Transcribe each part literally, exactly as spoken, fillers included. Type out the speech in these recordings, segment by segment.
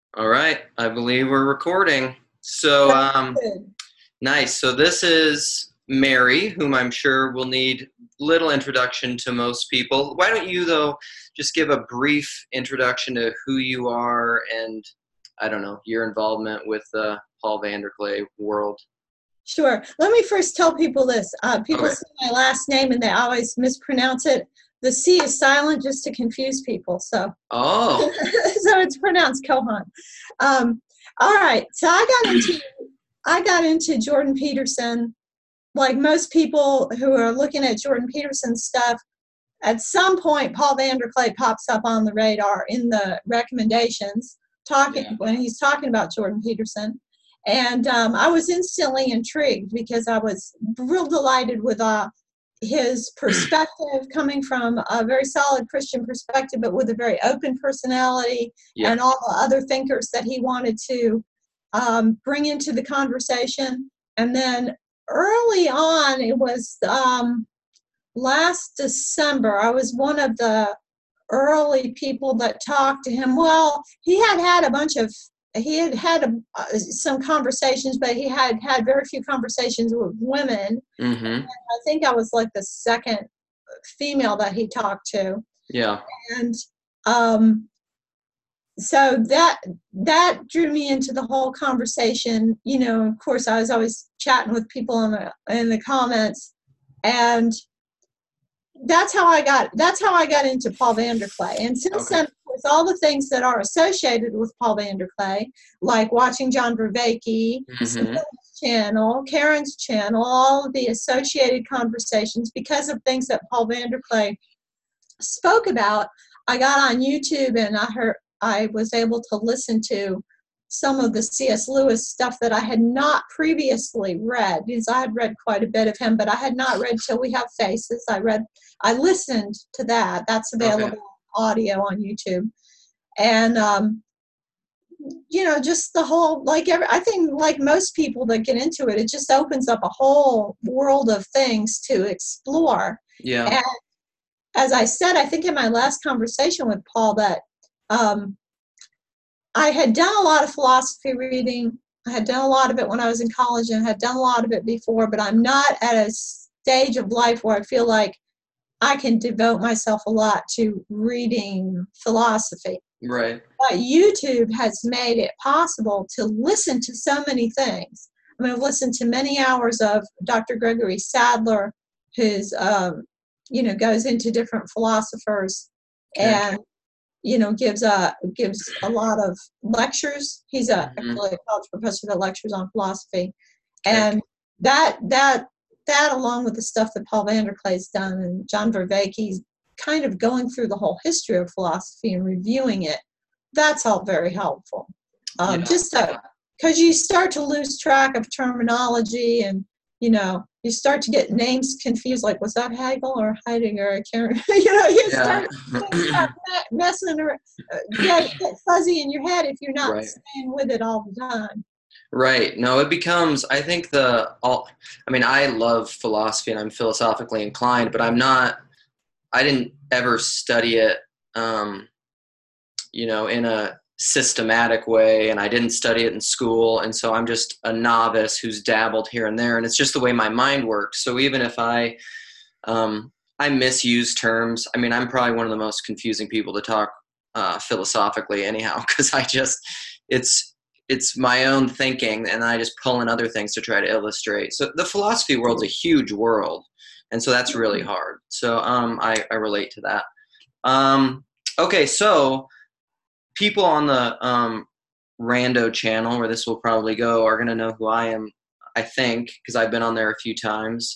All right, I believe we're recording. So, That's um, good. nice. So this is Mary, whom I'm sure will need little introduction to most people. Why don't you, though, just give a brief introduction to who you are and, I don't know, your involvement with the Paul VanderKlay world. Sure. Let me first tell people this. Uh, people Okay. see my last name and they always mispronounce it. The C is silent just to confuse people. So, Oh, so it's pronounced Kohan. Um, all right. So I got into I got into Jordan Peterson. Like most people who are looking at Jordan Peterson stuff, at some point Paul VanderKlay pops up on the radar in the recommendations, talking yeah. when he's talking about Jordan Peterson. And um, I was instantly intrigued because I was real delighted with uh, his perspective, coming from a very solid Christian perspective, but with a very open personality, Yeah. and all the other thinkers that he wanted to um, bring into the conversation. And then early on, it was um, last December, I was one of the early people that talked to him. Well, he had had a bunch of, he had had a, uh, some conversations, but he had had very few conversations with women. Mm-hmm. I think I was like the second female that he talked to. Yeah. And um, so that that drew me into the whole conversation. You know, of course, I was always chatting with people in the in the comments, and that's how I got that's how I got into Paul VanderKlay. And since Okay. then, with all the things that are associated with Paul VanderKlay, like watching John Vervaeke, Mm-hmm. Sabrina's channel, Karen's channel, all of the associated conversations, because of things that Paul VanderKlay spoke about, I got on YouTube and I heard I was able to listen to some of the C S. Lewis stuff that I had not previously read, because I had read quite a bit of him, but I had not read Till We Have Faces. I read, I listened to that. That's Okay. available audio on YouTube. And, um, you know, just the whole, like, every, I think, like most people that get into it, it just opens up a whole world of things to explore. Yeah. And as I said, I think in my last conversation with Paul, that um, I had done a lot of philosophy reading. I had done a lot of it when I was in college and had done a lot of it before, but I'm not at a stage of life where I feel like I can devote myself a lot to reading philosophy. Right. But YouTube has made it possible to listen to so many things. I mean, I've listened to many hours of Doctor Gregory Sadler, who's, um, you know, goes into different philosophers Okay. and, you know, gives a gives a lot of lectures. He's a Mm-hmm. actually a college professor that lectures on philosophy, Okay. and that that that along with the stuff that Paul VanderKlay's done and John Vervaeke's kind of going through the whole history of philosophy and reviewing it, that's all very helpful. Um, Yeah. just because you start to lose track of terminology, and you know you start to get names confused, like, was that Hegel or Heidegger? I can't. You know, you Yeah. start things start messing around, uh, get, get fuzzy in your head if you're not Right. staying with it all the time. Right. No, it becomes, I think the, all, I mean, I love philosophy and I'm philosophically inclined, but I'm not, I didn't ever study it, um, you know, in a systematic way, and I didn't study it in school. And so I'm just a novice who's dabbled here and there. And it's just the way my mind works. So even if I, um, I misuse terms, I mean, I'm probably one of the most confusing people to talk uh, philosophically anyhow, because I just, it's, it's my own thinking and I just pull in other things to try to illustrate. So the philosophy world's a huge world. And so that's really hard. So um, I, I relate to that. Um, okay, so people on the um, Rando channel, where this will probably go, are going to know who I am, I think, because I've been on there a few times,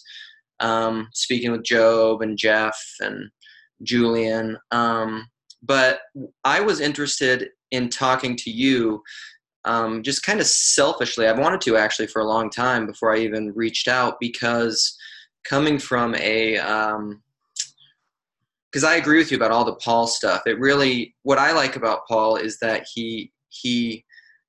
um, speaking with Job and Jeff and Julian. Um, but I was interested in talking to you um, just kind of selfishly. I've wanted to actually for a long time before I even reached out, because coming from a um, because I agree with you about all the Paul stuff. It really, what I like about Paul is that he he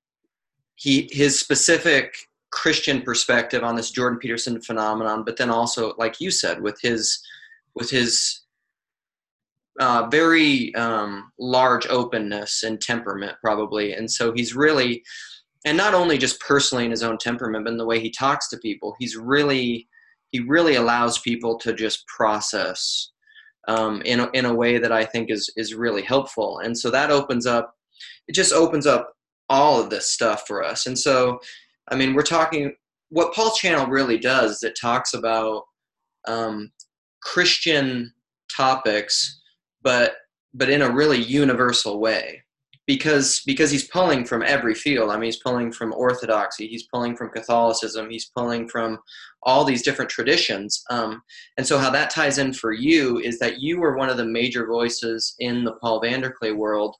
he his specific Christian perspective on this Jordan Peterson phenomenon, but then also, like you said, with his with his uh, very um, large openness and temperament, probably. And so he's really, and not only just personally in his own temperament, but in the way he talks to people, he's really, he really allows people to just process um, in a, in a way that I think is is really helpful. And so that opens up, it just opens up all of this stuff for us. And so, I mean, we're talking, what Paul's channel really does is it talks about um, Christian topics, but but in a really universal way, because because he's pulling from every field. I mean, he's pulling from Orthodoxy, he's pulling from Catholicism, he's pulling from all these different traditions. Um, and so how that ties in for you is that you were one of the major voices in the Paul VanderKlay world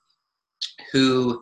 who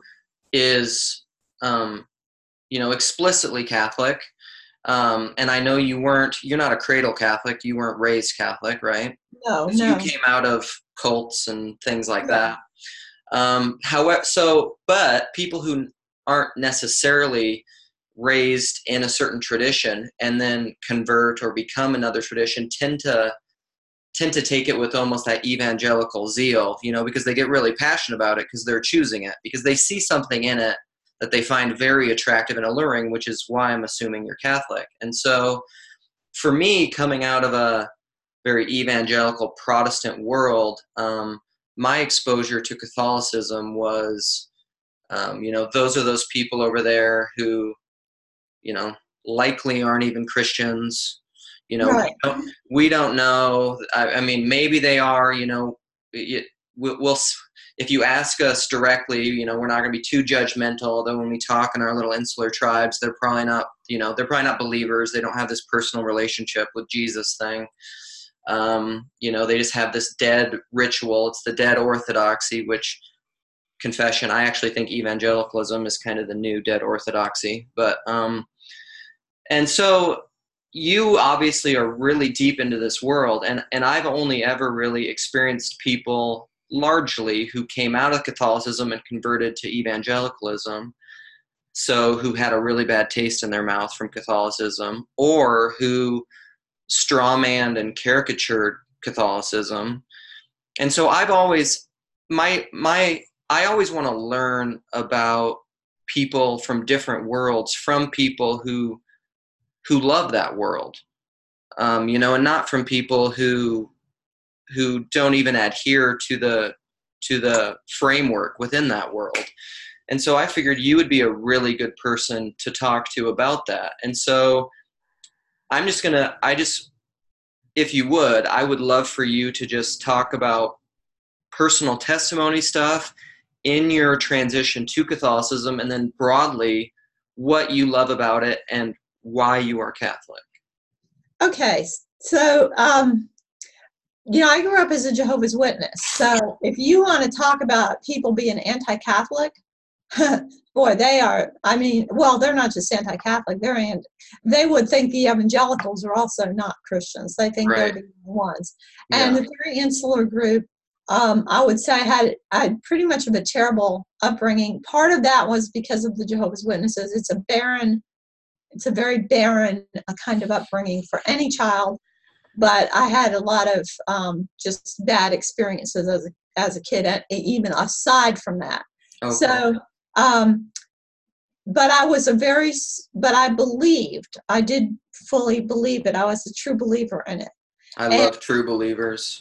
is, um, you know, explicitly Catholic. Um, and I know you weren't, you're not a cradle Catholic, you weren't raised Catholic, right? No, So no. you came out of cults and things like Yeah. that. Um, however, so, but people who aren't necessarily raised in a certain tradition and then convert or become another tradition tend to tend to take it with almost that evangelical zeal, you know, because they get really passionate about it because they're choosing it, because they see something in it that they find very attractive and alluring, which is why I'm assuming you're Catholic. And so for me, coming out of a very evangelical Protestant world, um, my exposure to Catholicism was, um, you know, those are those people over there who, you know, likely aren't even Christians. You know, Right. we don't, we don't know. I, I mean, maybe they are, you know, it, we'll, we'll, if you ask us directly, you know, we're not going to be too judgmental, although when we talk in our little insular tribes, they're probably not, you know, they're probably not believers. They don't have this personal relationship with Jesus thing. Um, you know, they just have this dead ritual. It's the dead orthodoxy, which, confession, I actually think evangelicalism is kind of the new dead orthodoxy. But, um, and so you obviously are really deep into this world, and, and I've only ever really experienced people largely who came out of Catholicism and converted to evangelicalism, so who had a really bad taste in their mouth from Catholicism, or who strawmanned and caricatured Catholicism. And so I've always, my, my, I always want to learn about people from different worlds, from people who, who love that world, um, you know, and not from people who, who don't even adhere to the, to the framework within that world. And so I figured you would be a really good person to talk to about that. And so I'm just going to, I just, if you would, I would love for you to just talk about personal testimony stuff in your transition to Catholicism, and then broadly what you love about it and why you are Catholic. Okay. So, um, you know, I grew up as a Jehovah's Witness. So if you want to talk about people being anti-Catholic, boy, they are, I mean, well, they're not just anti-Catholic, they're and they would think the evangelicals are also not Christians. They think Right. they're the ones. Yeah. And the very insular group, um, I would say I had, I had pretty much of a terrible upbringing. Part of that was because of the Jehovah's Witnesses. It's a barren, it's a very barren uh, kind of upbringing for any child. But I had a lot of um, just bad experiences as a, as a kid, even aside from that. Okay. So, um, but I was a very, but I believed, I did fully believe it. I was a true believer in it. I And, love true believers.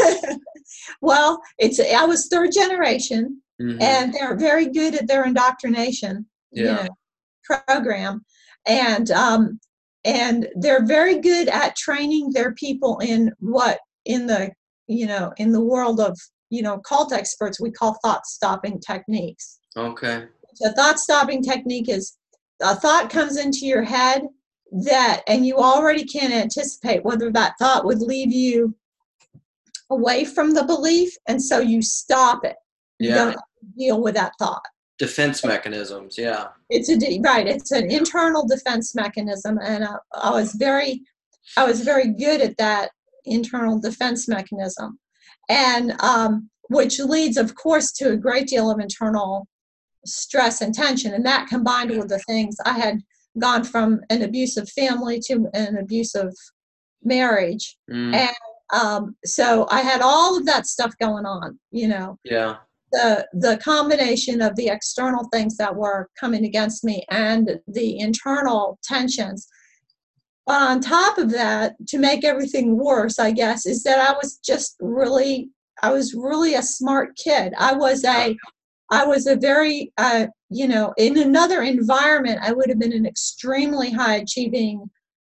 well, it's, I was third generation, Mm-hmm. and they're very good at their indoctrination, Yeah. you know, program. And, um, and they're very good at training their people in what, in the, you know, in the world of, you know, cult experts, we call thought-stopping techniques. Okay. So thought-stopping technique is a thought comes into your head that, and you already can anticipate whether that thought would leave you away from the belief, and so you stop it. You Yeah. don't deal with that thought. Defense mechanisms, yeah. It's a right. It's an internal defense mechanism, and I, I was very, I was very good at that internal defense mechanism, and um, which leads, of course, to a great deal of internal stress and tension, and that combined with the things I had gone from an abusive family to an abusive marriage, Mm. and Um, so I had all of that stuff going on, you know. Yeah. The the combination of the external things that were coming against me and the internal tensions. But on top of that, to make everything worse, I guess, is that I was just really, I was really a smart kid. I was a, I was a very, uh, you know, in another environment, I would have been an extremely high achieving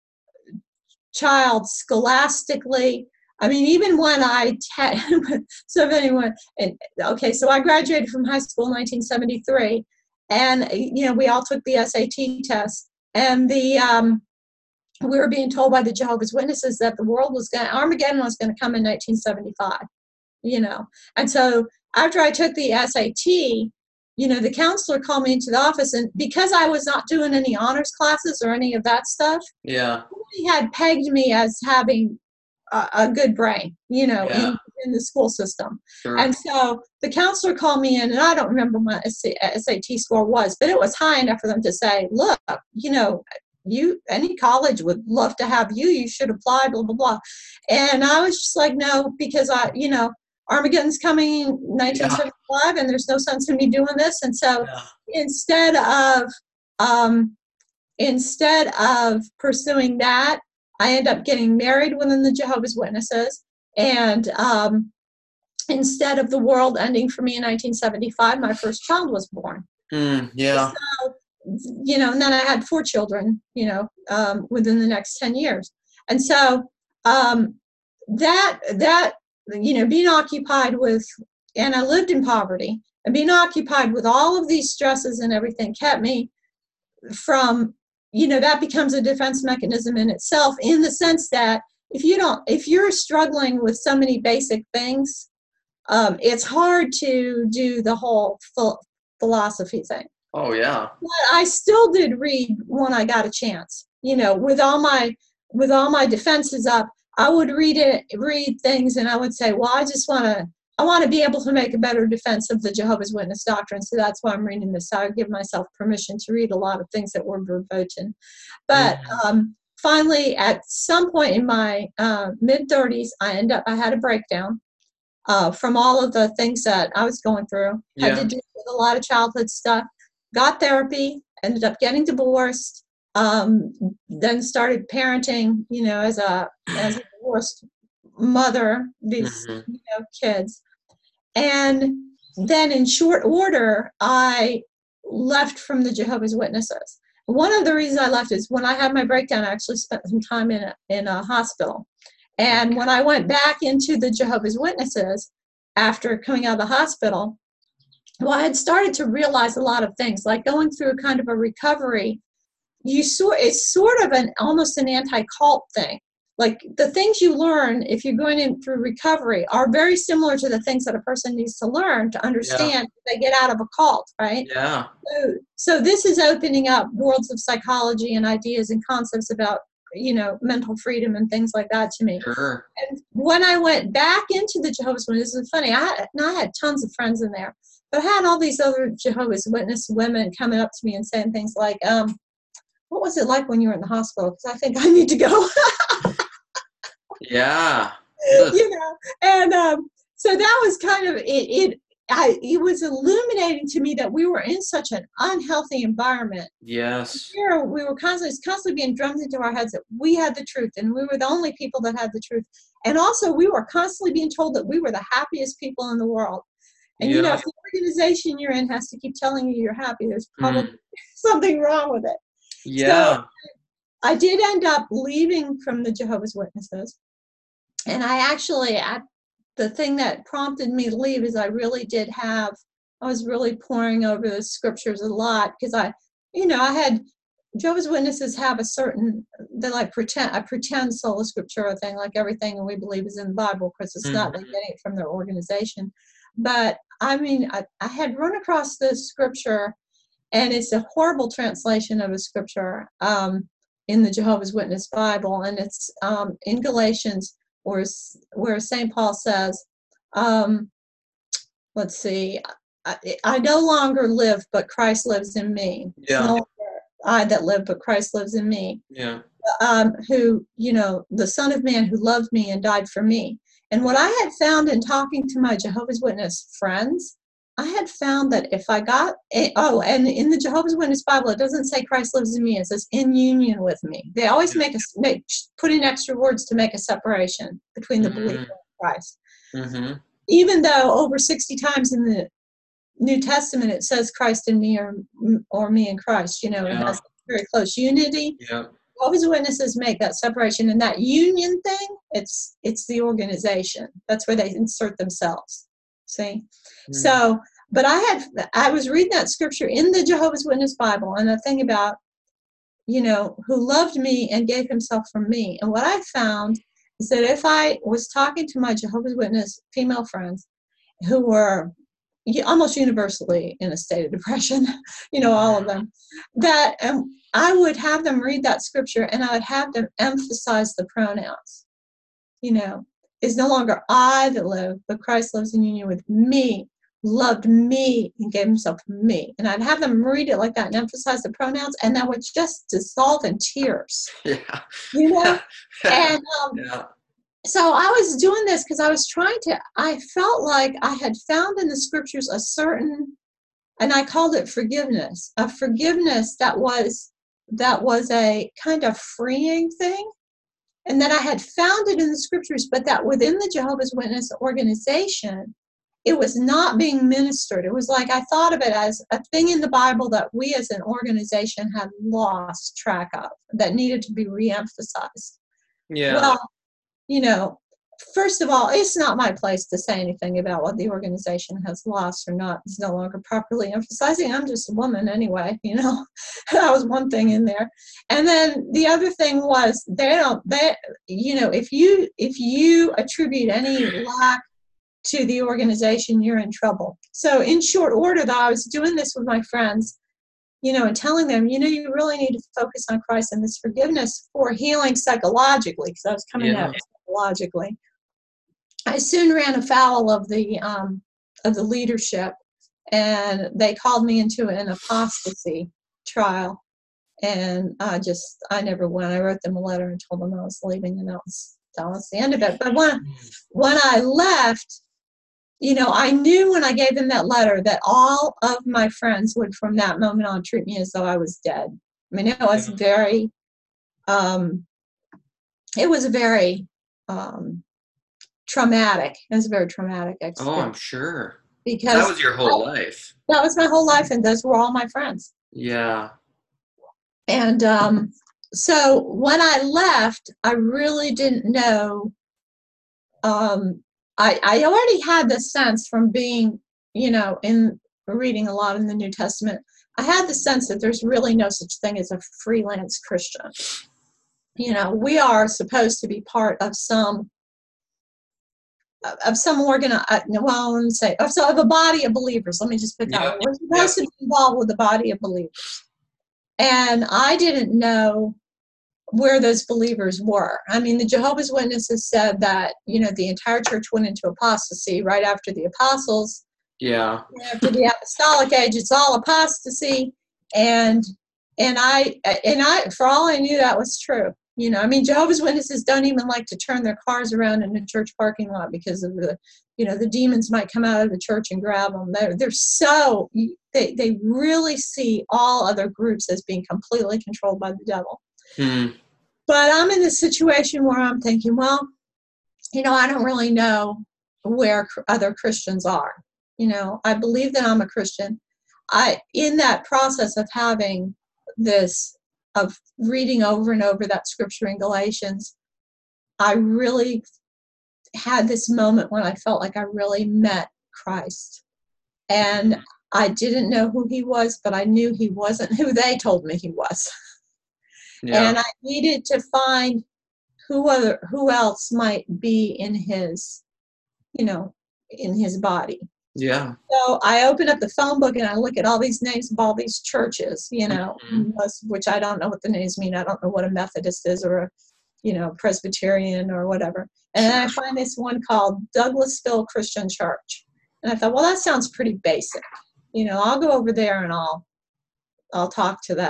child scholastically. I mean, even when I, had, so if anyone, and, okay, so I graduated from high school in nineteen seventy-three, and, you know, we all took the S A T test, and the, um, we were being told by the Jehovah's Witnesses that the world was going to, Armageddon was going to come in nineteen seventy-five, you know. And so after I took the S A T, you know, the counselor called me into the office, and because I was not doing any honors classes or any of that stuff, Yeah. he had pegged me as having a, a good brain, you know, Yeah. in, in the school system. Sure. And so the counselor called me in, and I don't remember what my S A T score was, but it was high enough for them to say, look, you know, you, any college would love to have you, you should apply, blah, blah, blah. And I was just like, no, because I, you know, Armageddon's coming in nineteen seventy-five, yeah. And there's no sense in me doing this. And so yeah. instead of, um, instead of pursuing that, I ended up getting married within the Jehovah's Witnesses. And um, instead of the world ending for me in nineteen seventy-five, my first child was born. Mm, yeah. So, you know, and then I had four children, you know, um, within the next ten years. And so um, that, that, you know, being occupied with, and I lived in poverty, and being occupied with all of these stresses and everything kept me from, you know, that becomes a defense mechanism in itself, in the sense that if you don't, if you're struggling with so many basic things, um, it's hard to do the whole ph- philosophy thing. Oh, yeah. But I still did read when I got a chance. You know, with all my with all my defenses up, I would read it, read things, and I would say, well, I just want to, I want to be able to make a better defense of the Jehovah's Witness doctrine. So that's why I'm reading this. I would give myself permission to read a lot of things that were verboten. But mm-hmm. um, finally, at some point in my uh, mid thirties, I end up, I had a breakdown uh, from all of the things that I was going through. Yeah. Had to do with a lot of childhood stuff. Got therapy, ended up getting divorced, um, then started parenting, you know, as a as a divorced mother, these mm-hmm. you know, kids. And then in short order, I left from the Jehovah's Witnesses. One of the reasons I left is when I had my breakdown, I actually spent some time in a, in a hospital. And when I went back into the Jehovah's Witnesses after coming out of the hospital, well, I had started to realize a lot of things, like going through kind of a recovery. You sort it's sort of an almost an anti-cult thing. Like the things you learn if you're going in through recovery are very similar to the things that a person needs to learn to understand yeah. if they get out of a cult, right? Yeah. So, so this is opening up worlds of psychology and ideas and concepts about, you know, mental freedom and things like that to me. Sure. And when I went back into the Jehovah's Witnesses, this is funny. I had, I had tons of friends in there. But I had all these other Jehovah's Witness women coming up to me and saying things like, um, what was it like when you were in the hospital? Because I think I need to go. Yeah. You know, and um, so that was kind of, it, it, I, it was illuminating to me that we were in such an unhealthy environment. Yes. We were, we were constantly, constantly being drummed into our heads that we had the truth, and we were the only people that had the truth. And also we were constantly being told that we were the happiest people in the world. And, yeah. you know, if the organization you're in has to keep telling you you're happy, there's probably mm. something wrong with it. Yeah. So I did end up leaving from the Jehovah's Witnesses. And I actually, at the thing that prompted me to leave is I really did have, I was really poring over the scriptures a lot because I, you know, I had, Jehovah's Witnesses have a certain, they like pretend, a pretend sola scriptura thing, like everything we believe is in the Bible, because it's mm-hmm. not, they're getting it from their organization. But I mean, I, I had run across this scripture, and it's a horrible translation of a scripture um, in the Jehovah's Witness Bible, and it's um, in Galatians, where, where Saint Paul says, um, let's see, I, I no longer live, but Christ lives in me. Yeah. No, I that live, but Christ lives in me. Yeah. Um, who, you know, the Son of Man who loved me and died for me. And what I had found in talking to my Jehovah's Witness friends, I had found that if I got, a, oh, and in the Jehovah's Witness Bible, it doesn't say Christ lives in me. It says in union with me. They always make us make put in extra words to make a separation between the Mm-hmm. believer and Christ. Mm-hmm. Even though over sixty times in the New Testament it says Christ in me or or me in Christ, you know, Yeah. it has very close unity. Yeah. Jehovah's Witnesses make that separation, and that union thing, it's it's the organization. That's where they insert themselves. See? Mm. So, but I had I was reading that scripture in the Jehovah's Witness Bible, and the thing about, you know, who loved me and gave himself for me. And what I found is that if I was talking to my Jehovah's Witness female friends who were almost universally in a state of depression, you know, all of them, that um, I would have them read that scripture and I would have them emphasize the pronouns. You know, it's no longer I that live, but Christ lives in union with me, loved me, and gave himself for me. And I'd have them read it like that and emphasize the pronouns, and that would just dissolve in tears. Yeah. You know? and um, yeah. So I was doing this because I was trying to, I felt like I had found in the scriptures a certain, and I called it forgiveness, a forgiveness that was, that was a kind of freeing thing. And that I had found it in the scriptures, but that within the Jehovah's Witness organization, it was not being ministered. It was like I thought of it as a thing in the Bible that we as an organization had lost track of, that needed to be reemphasized. Yeah. Well, you know, first of all, it's not my place to say anything about what the organization has lost or not. It's no longer properly emphasizing. I'm just a woman anyway, you know. That was one thing in there. And then the other thing was they don't, they, you know, if you if you attribute any lack to the organization, you're in trouble. So in short order, though, I was doing this with my friends, you know, and telling them, you know, you really need to focus on Christ and this forgiveness for healing psychologically, because I was coming Yeah. at it psychologically. I soon ran afoul of the um, of the leadership, and they called me into an apostasy trial, and I just I never went. I wrote them a letter and told them I was leaving, and that was that was the end of it. But when when I left, you know, I knew when I gave them that letter that all of my friends would from that moment on treat me as though I was dead. I mean, it was Yeah. very, um, it was very um, traumatic. It was a very traumatic Oh, experience. I'm sure. Because That was your whole life. that was my whole life, and those were all my friends. Yeah. And um, so when I left, I really didn't know. Um, I, I already had the sense from being, you know, in reading a lot in the New Testament, I had the sense that there's really no such thing as a freelance Christian. You know, we are supposed to be part of some of some organ. Uh, well, I wouldn't say of, so of a body of believers. Let me just put that Yep. way. We're supposed Yep. to be involved with the body of believers, and I didn't know where those believers were. I mean, the Jehovah's Witnesses said that, you know, the entire church went into apostasy right after the apostles. Yeah. After the apostolic age, it's all apostasy. And and I and I for all I knew, that was true. You know, I mean, Jehovah's Witnesses don't even like to turn their cars around in a church parking lot because of the, you know, the demons might come out of the church and grab them. They're, they're so, they, they really see all other groups as being completely controlled by the devil. Hmm. But I'm in this situation where I'm thinking, well, you know, I don't really know where other Christians are. You know, I believe that I'm a Christian. I, in that process of having this, of reading over and over that scripture in Galatians, I really had this moment when I felt like I really met Christ. And I didn't know who he was, but I knew he wasn't who they told me he was. Yeah. And I needed to find who other, who else might be in his, you know, in his body. Yeah. So I open up the phone book and I look at all these names of all these churches, you know, Mhm. most, which I don't know what the names mean. I don't know what a Methodist is or a, you know, Presbyterian or whatever. And then I find this one called Douglasville Christian Church. And I thought, well, that sounds pretty basic. You know, I'll go over there and I'll, I'll talk to that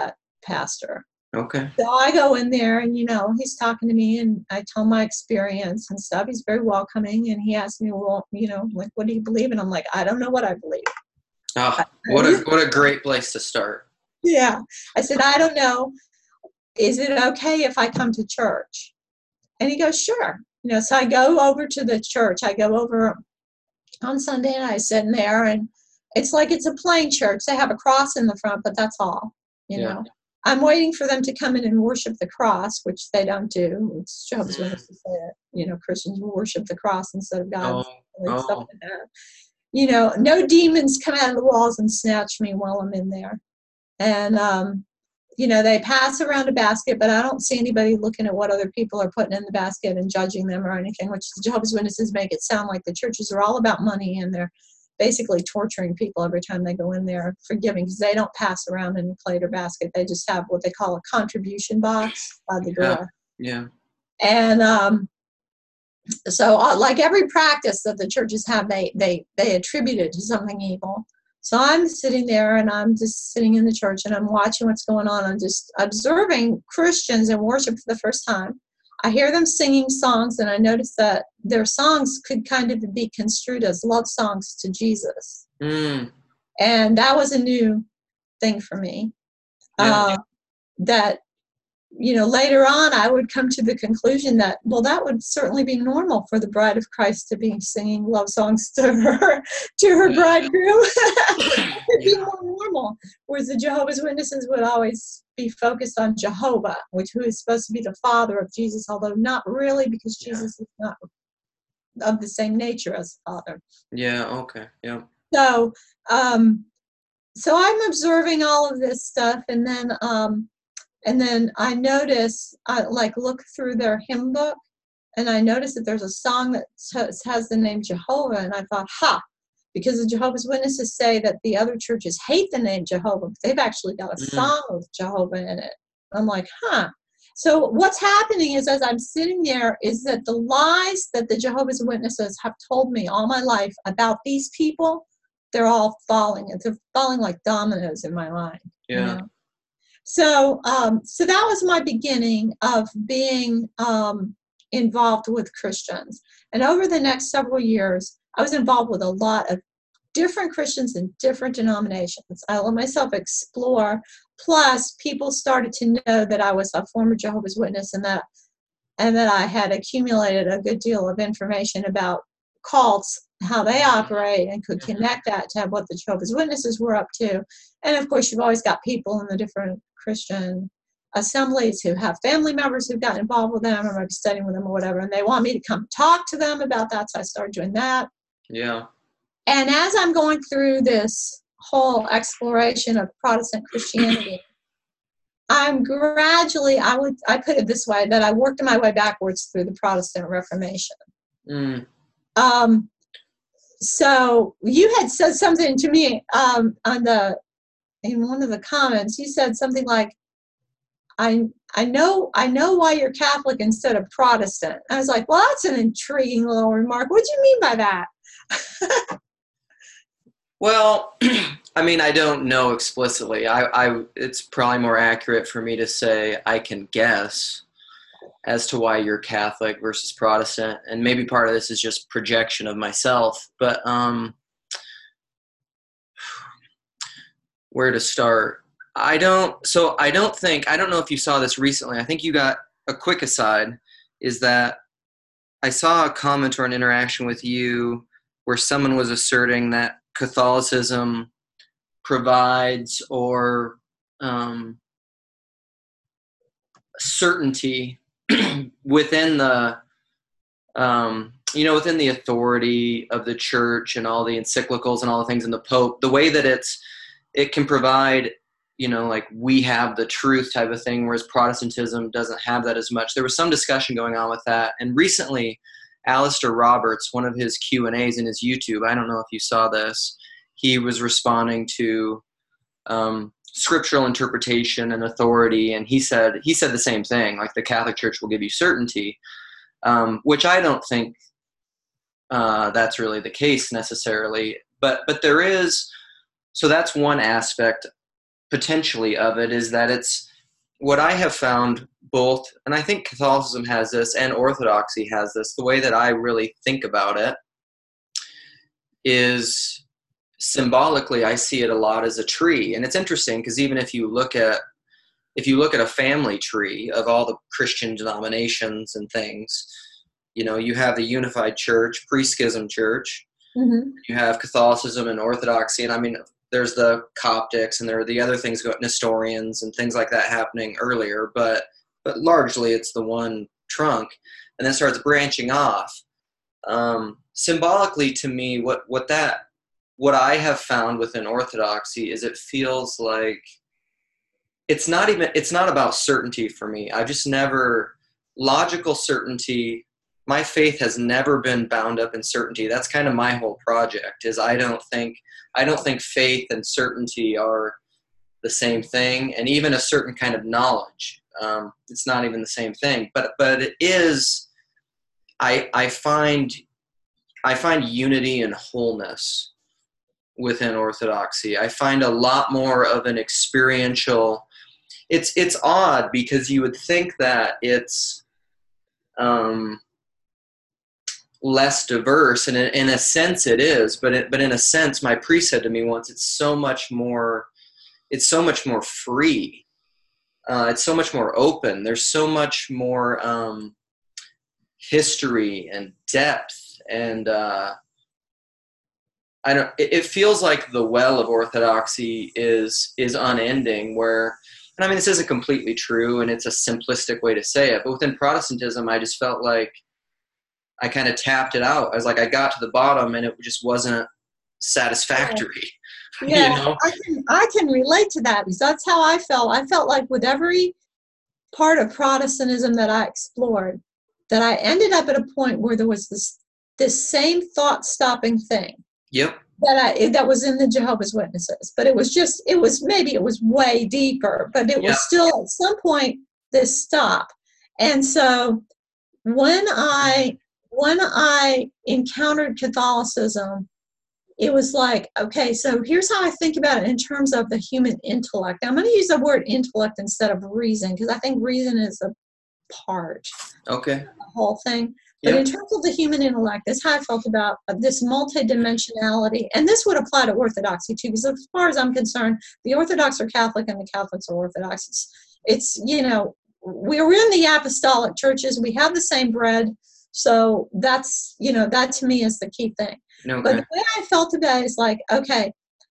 pastor. Okay. So I go in there and, you know, he's talking to me and I tell my experience and stuff. He's very welcoming and he asks me, well, you know, like, what do you believe? And I'm like, I don't know what I believe. Oh, what a, what a great place to start. Yeah. I said, I don't know. Is it okay if I come to church? And he goes, sure. You know, so I go over to the church. I go over on Sunday and I sit in there and it's like it's a plain church. They have a cross in the front, but that's all, you Yeah. know. I'm waiting for them to come in and worship the cross, which they don't do. It's Jehovah's Witnesses say that, you know, Christians will worship the cross instead of God. Oh, And stuff oh. like that. You know, no demons come out of the walls and snatch me while I'm in there. And, um, you know, they pass around a basket, but I don't see anybody looking at what other people are putting in the basket and judging them or anything, which the Jehovah's Witnesses make it sound like the churches are all about money and they're basically torturing people every time they go in there for giving, because they don't pass around in a plate or basket. They just have what they call a contribution box by the door. Yeah. yeah. And um, so uh, like every practice that the churches have, they, they, they attribute it to something evil. So I'm sitting there and I'm just sitting in the church and I'm watching what's going on. I'm just observing Christians in worship for the first time. I hear them singing songs and I notice that their songs could kind of be construed as love songs to Jesus. Mm. And that was a new thing for me. Yeah. Uh, that, you know, later on I would come to the conclusion that, well, that would certainly be normal for the bride of Christ to be singing love songs to her, to her bridegroom. It'd be more normal. Whereas the Jehovah's Witnesses would always be focused on Jehovah, which who is supposed to be the father of Jesus, although not really, because Jesus is not of the same nature as the Father. Yeah. Okay. Yeah. So, um, so I'm observing all of this stuff, and then, um, and then I notice, I like look through their hymn book, and I notice that there's a song that has the name Jehovah, and I thought, ha, because the Jehovah's Witnesses say that the other churches hate the name Jehovah, but they've actually got a Mm. song with Jehovah in it. I'm like, huh. So what's happening is, as I'm sitting there, is that the lies that the Jehovah's Witnesses have told me all my life about these people, they're all falling. They're falling like dominoes in my mind. Yeah. You know? So, um, so that was my beginning of being um, involved with Christians. And over the next several years, I was involved with a lot of different Christians in different denominations. I let myself explore. Plus, people started to know that I was a former Jehovah's Witness and that and that I had accumulated a good deal of information about cults, how they operate, and could connect that to what the Jehovah's Witnesses were up to. And of course, you've always got people in the different Christian assemblies who have family members who've gotten involved with them or might be studying with them or whatever, and they want me to come talk to them about that, so I started doing that. Yeah. And as I'm going through this whole exploration of Protestant Christianity, I'm gradually, I would, I put it this way, that I worked my way backwards through the Protestant Reformation. Mm. Um, so you had said something to me um, on the, in one of the comments, you said something like, I I know I know why you're Catholic instead of Protestant. I was like, well, that's an intriguing little remark. What do you mean by that? Well, I mean, I don't know explicitly. I, I, it's probably more accurate for me to say I can guess as to why you're Catholic versus Protestant, and maybe part of this is just projection of myself. But um, where to start? I don't. So I don't think. I don't know if you saw this recently. I think you got a quick aside. Is that I saw a comment or an interaction with you where someone was asserting that Catholicism provides or um, certainty within the um, you know within the authority of the church and all the encyclicals and all the things in the Pope, the way that it's it can provide, you know, like we have the truth type of thing, whereas Protestantism doesn't have that as much. There was some discussion going on with that, and recently Alistair Roberts, one of his Q and A's in his YouTube, I don't know if you saw this, he was responding to um, scriptural interpretation and authority, and he said he said the same thing, like the Catholic Church will give you certainty, um, which I don't think uh, that's really the case necessarily, but but there is, so that's one aspect potentially of it, is that it's what I have found both, and I think Catholicism has this and Orthodoxy has this, the way that I really think about it is symbolically I see it a lot as a tree. And it's interesting because even if you look at if you look at a family tree of all the Christian denominations and things, you know, you have the Unified Church, Pre-Schism Church, Mm-hmm. you have Catholicism and Orthodoxy, and I mean, there's the Coptics and there are the other things, Nestorians and things like that happening earlier, but but largely it's the one trunk, and then starts branching off. Um, symbolically, to me, what what that what I have found within Orthodoxy is it feels like it's not even it's not about certainty for me. I've just never logical certainty. My faith has never been bound up in certainty. That's kind of my whole project. Is I don't think I don't think faith and certainty are the same thing, and even a certain kind of knowledge. Um, it's not even the same thing. But but it is. I I find I find unity and wholeness within Orthodoxy. I find a lot more of an experiential. It's it's odd because you would think that it's um, less diverse, and in, in a sense it is. But it, but in a sense, my priest said to me once, it's so much more. It's so much more free. Uh, it's so much more open. There's so much more um, history and depth, and uh, I don't. It, it feels like the well of Orthodoxy is is unending. Where, and I mean, this isn't completely true, and it's a simplistic way to say it. But within Protestantism, I just felt like I kind of tapped it out. I was like, I got to the bottom, and it just wasn't satisfactory. Yeah, you know? I can I can relate to that because that's how I felt. I felt like with every part of Protestantism that I explored, that I ended up at a point where there was this this same thought-stopping thing. Yep. That I that was in the Jehovah's Witnesses, but it was just it was maybe it was way deeper, but it was Yep. still at some point this stop. And so when I when I encountered Catholicism, it was like, okay, so here's how I think about it in terms of the human intellect. Now, I'm going to use the word intellect instead of reason because I think reason is a part Okay. of the whole thing. But Yep. in terms of the human intellect, that's how I felt about this multidimensionality. And this would apply to Orthodoxy too, because as far as I'm concerned, the Orthodox are Catholic and the Catholics are Orthodox. It's, it's you know, we're in the apostolic churches. We have the same bread. So that's, you know, that to me is the key thing. Okay. But the way I felt about it is like, okay,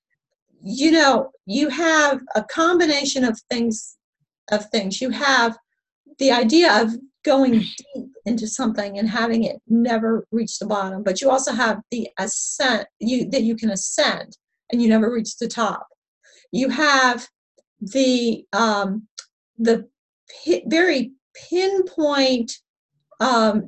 you know, you have a combination of things, of things. You have the idea of going deep into something and having it never reach the bottom, but you also have the ascent, you that you can ascend and you never reach the top. You have the um, the pi- very pinpoint um,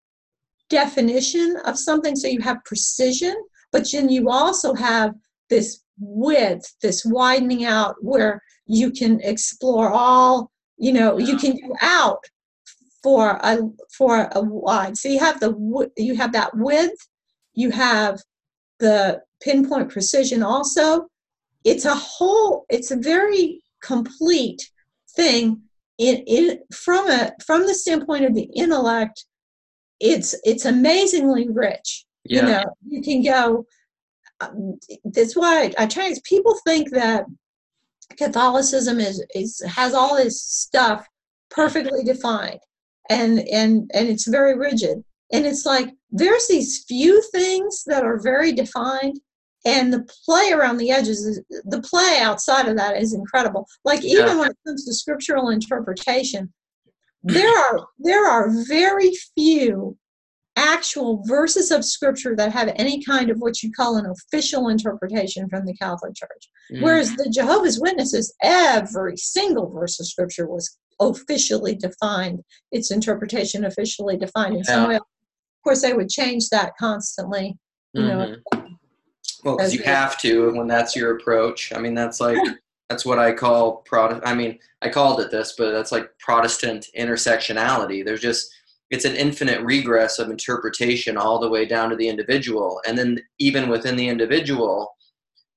definition of something, so you have precision, but then you also have this width, this widening out where you can explore all, you know, you can go out for a for a wide. So you have the you have that width, you have the pinpoint precision also. It's a whole, it's a very complete thing in, in from a from the standpoint of the intellect. It's it's amazingly rich. Yeah. You know, you can go. Um, that's why I, I try. People think that Catholicism is is has all this stuff perfectly defined, and and and it's very rigid. And it's like there's these few things that are very defined, and the play around the edges, is, the play outside of that is incredible. Like even Yeah. when it comes to scriptural interpretation, there are there are very few actual verses of scripture that have any kind of what you call an official interpretation from the Catholic Church. Mm. Whereas the Jehovah's Witnesses, every single verse of scripture was officially defined, its interpretation officially defined in some Yeah. way. Of course, they would change that constantly, you know. Mhm. Well, because as you they- have to when that's your approach. I mean, that's like that's what I call Protestant. I mean, I called it this, but that's like Protestant intersectionality. There's just it's an infinite regress of interpretation all the way down to the individual, and then even within the individual,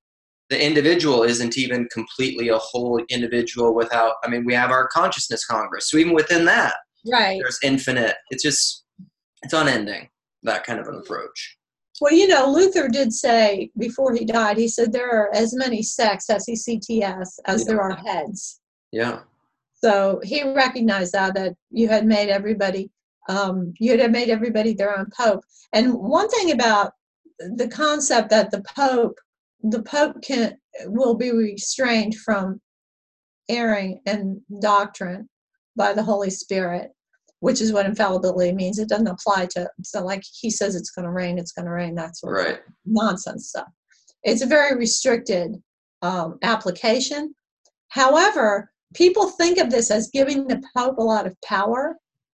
the individual isn't even completely a whole individual without, I mean, we have our consciousness Congress. So even within that, Right. there's infinite, it's just, it's unending, that kind of an approach. Well, you know, Luther did say before he died, he said there are as many sects, S E C T S, as Yeah. there are heads. Yeah. So he recognized that, that you had made everybody, um, you had made everybody their own pope. And one thing about the concept that the pope, the pope can will be restrained from erring in doctrine by the Holy Spirit, which is what infallibility means. It doesn't apply to, so like he says it's going to rain, it's going to rain, that sort Right. of nonsense stuff. It's a very restricted um, application. However, people think of this as giving the Pope a lot of power,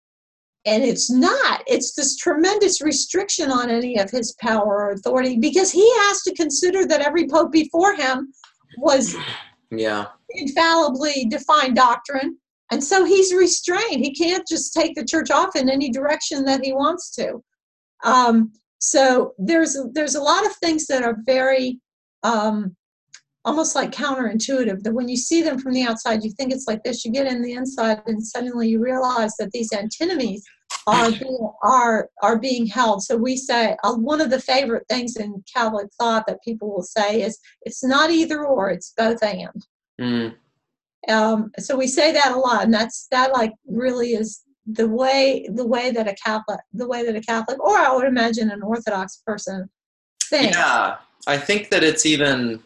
and it's not. It's this tremendous restriction on any of his power or authority, because he has to consider that every Pope before him was Yeah. infallibly defined doctrine. And so he's restrained. He can't just take the church off in any direction that he wants to. Um, so there's there's a lot of things that are very um, almost like counterintuitive, that when you see them from the outside, you think it's like this. You get in the inside, and suddenly you realize that these antinomies are being, are are being held. So we say uh, one of the favorite things in Catholic thought that people will say is it's not either or, it's both and. Mm. Um, so we say that a lot, and that's that like really is the way the way that a Catholic the way that a Catholic, or I would imagine an Orthodox person thinks. Yeah, I think that it's even,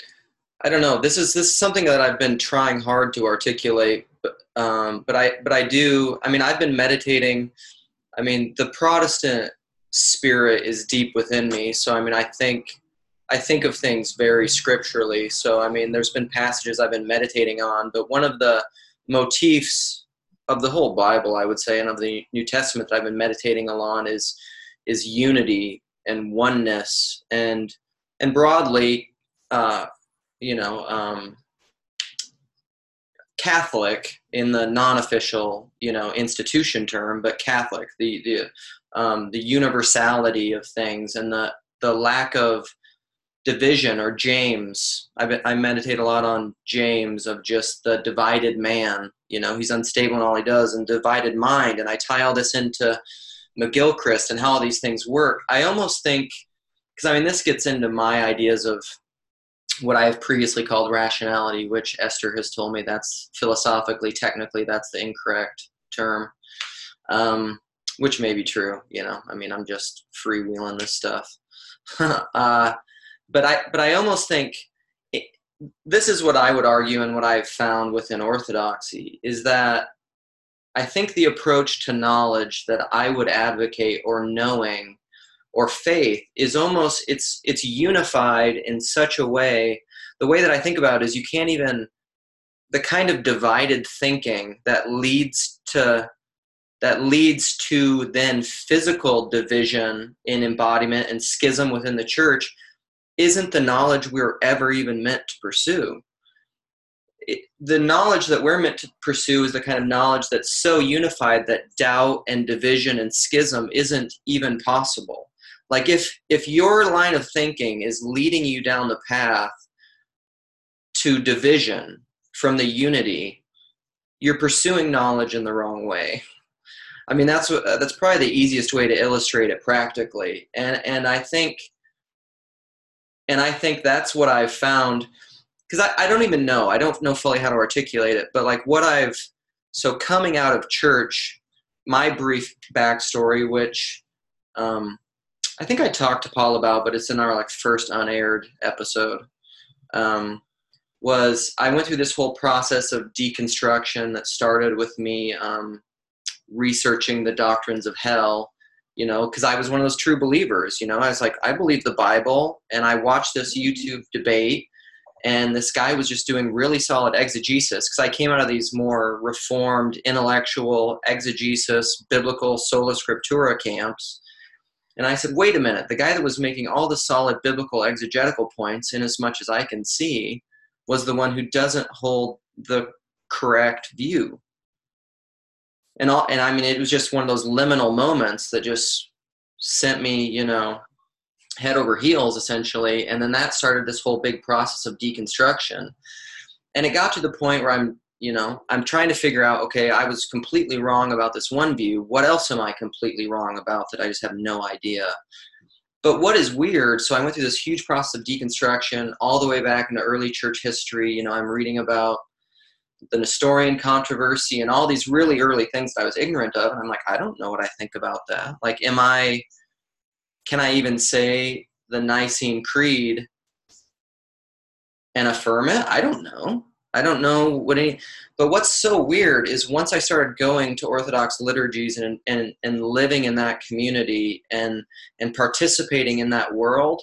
I don't know, this is this is something that I've been trying hard to articulate, but um, but I but I do, I mean, I've been meditating. I mean, the Protestant spirit is deep within me, so I mean, I think I think of things very scripturally. So, I mean, there's been passages I've been meditating on, but one of the motifs of the whole Bible, I would say, and of the New Testament that I've been meditating on is is unity and oneness, and and broadly, uh, you know, um, Catholic in the non-official, you know, institution term, but Catholic, the the um, the universality of things, and the the lack of division, or James. I I meditate a lot on James, of just the divided man. You know, he's unstable in all he does, and divided mind. And I tie all this into McGilchrist and how all these things work. I almost think, because I mean, this gets into my ideas of what I have previously called rationality, which Esther has told me that's philosophically, technically, that's the incorrect term, um, which may be true. You know, I mean, I'm just freewheeling this stuff. uh, But I, but I almost think it, this is what I would argue, and what I've found within Orthodoxy, is that I think the approach to knowledge that I would advocate, or knowing, or faith, is almost, it's it's unified in such a way. The way that I think about it is, you can't even, the kind of divided thinking that leads to that leads to then physical division in embodiment and schism within the church, isn't the knowledge we're ever even meant to pursue. It, the knowledge that we're meant to pursue is the kind of knowledge that's so unified that doubt and division and schism isn't even possible. Like if if your line of thinking is leading you down the path to division from the unity, you're pursuing knowledge in the wrong way. I mean, that's what, that's probably the easiest way to illustrate it practically. And and I think And I think that's what I've found, because I, I don't even know. I don't know fully how to articulate it. But like what I've, so coming out of church, my brief backstory, which um, I think I talked to Paul about, but it's in our like first unaired episode, um, was I went through this whole process of deconstruction that started with me um, researching the doctrines of hell. You know, because I was one of those true believers. You know, I was like, I believe the Bible, and I watched this YouTube debate, and this guy was just doing really solid exegesis, because I came out of these more reformed, intellectual exegesis, biblical sola scriptura camps, and I said, wait a minute, the guy that was making all the solid biblical exegetical points, in as much as I can see, was the one who doesn't hold the correct view. And all, and I mean, it was just one of those liminal moments that just sent me, you know, head over heels, essentially. And then that started this whole big process of deconstruction. And it got to the point where I'm, you know, I'm trying to figure out, okay, I was completely wrong about this one view. What else am I completely wrong about that I just have no idea? But what is weird, so I went through this huge process of deconstruction all the way back into early church history. You know, I'm reading about the Nestorian controversy and all these really early things that I was ignorant of. And I'm like, I don't know what I think about that. Like, am I, can I even say the Nicene Creed and affirm it? I don't know. I don't know what any, but what's so weird is once I started going to Orthodox liturgies and, and, and living in that community and, and participating in that world,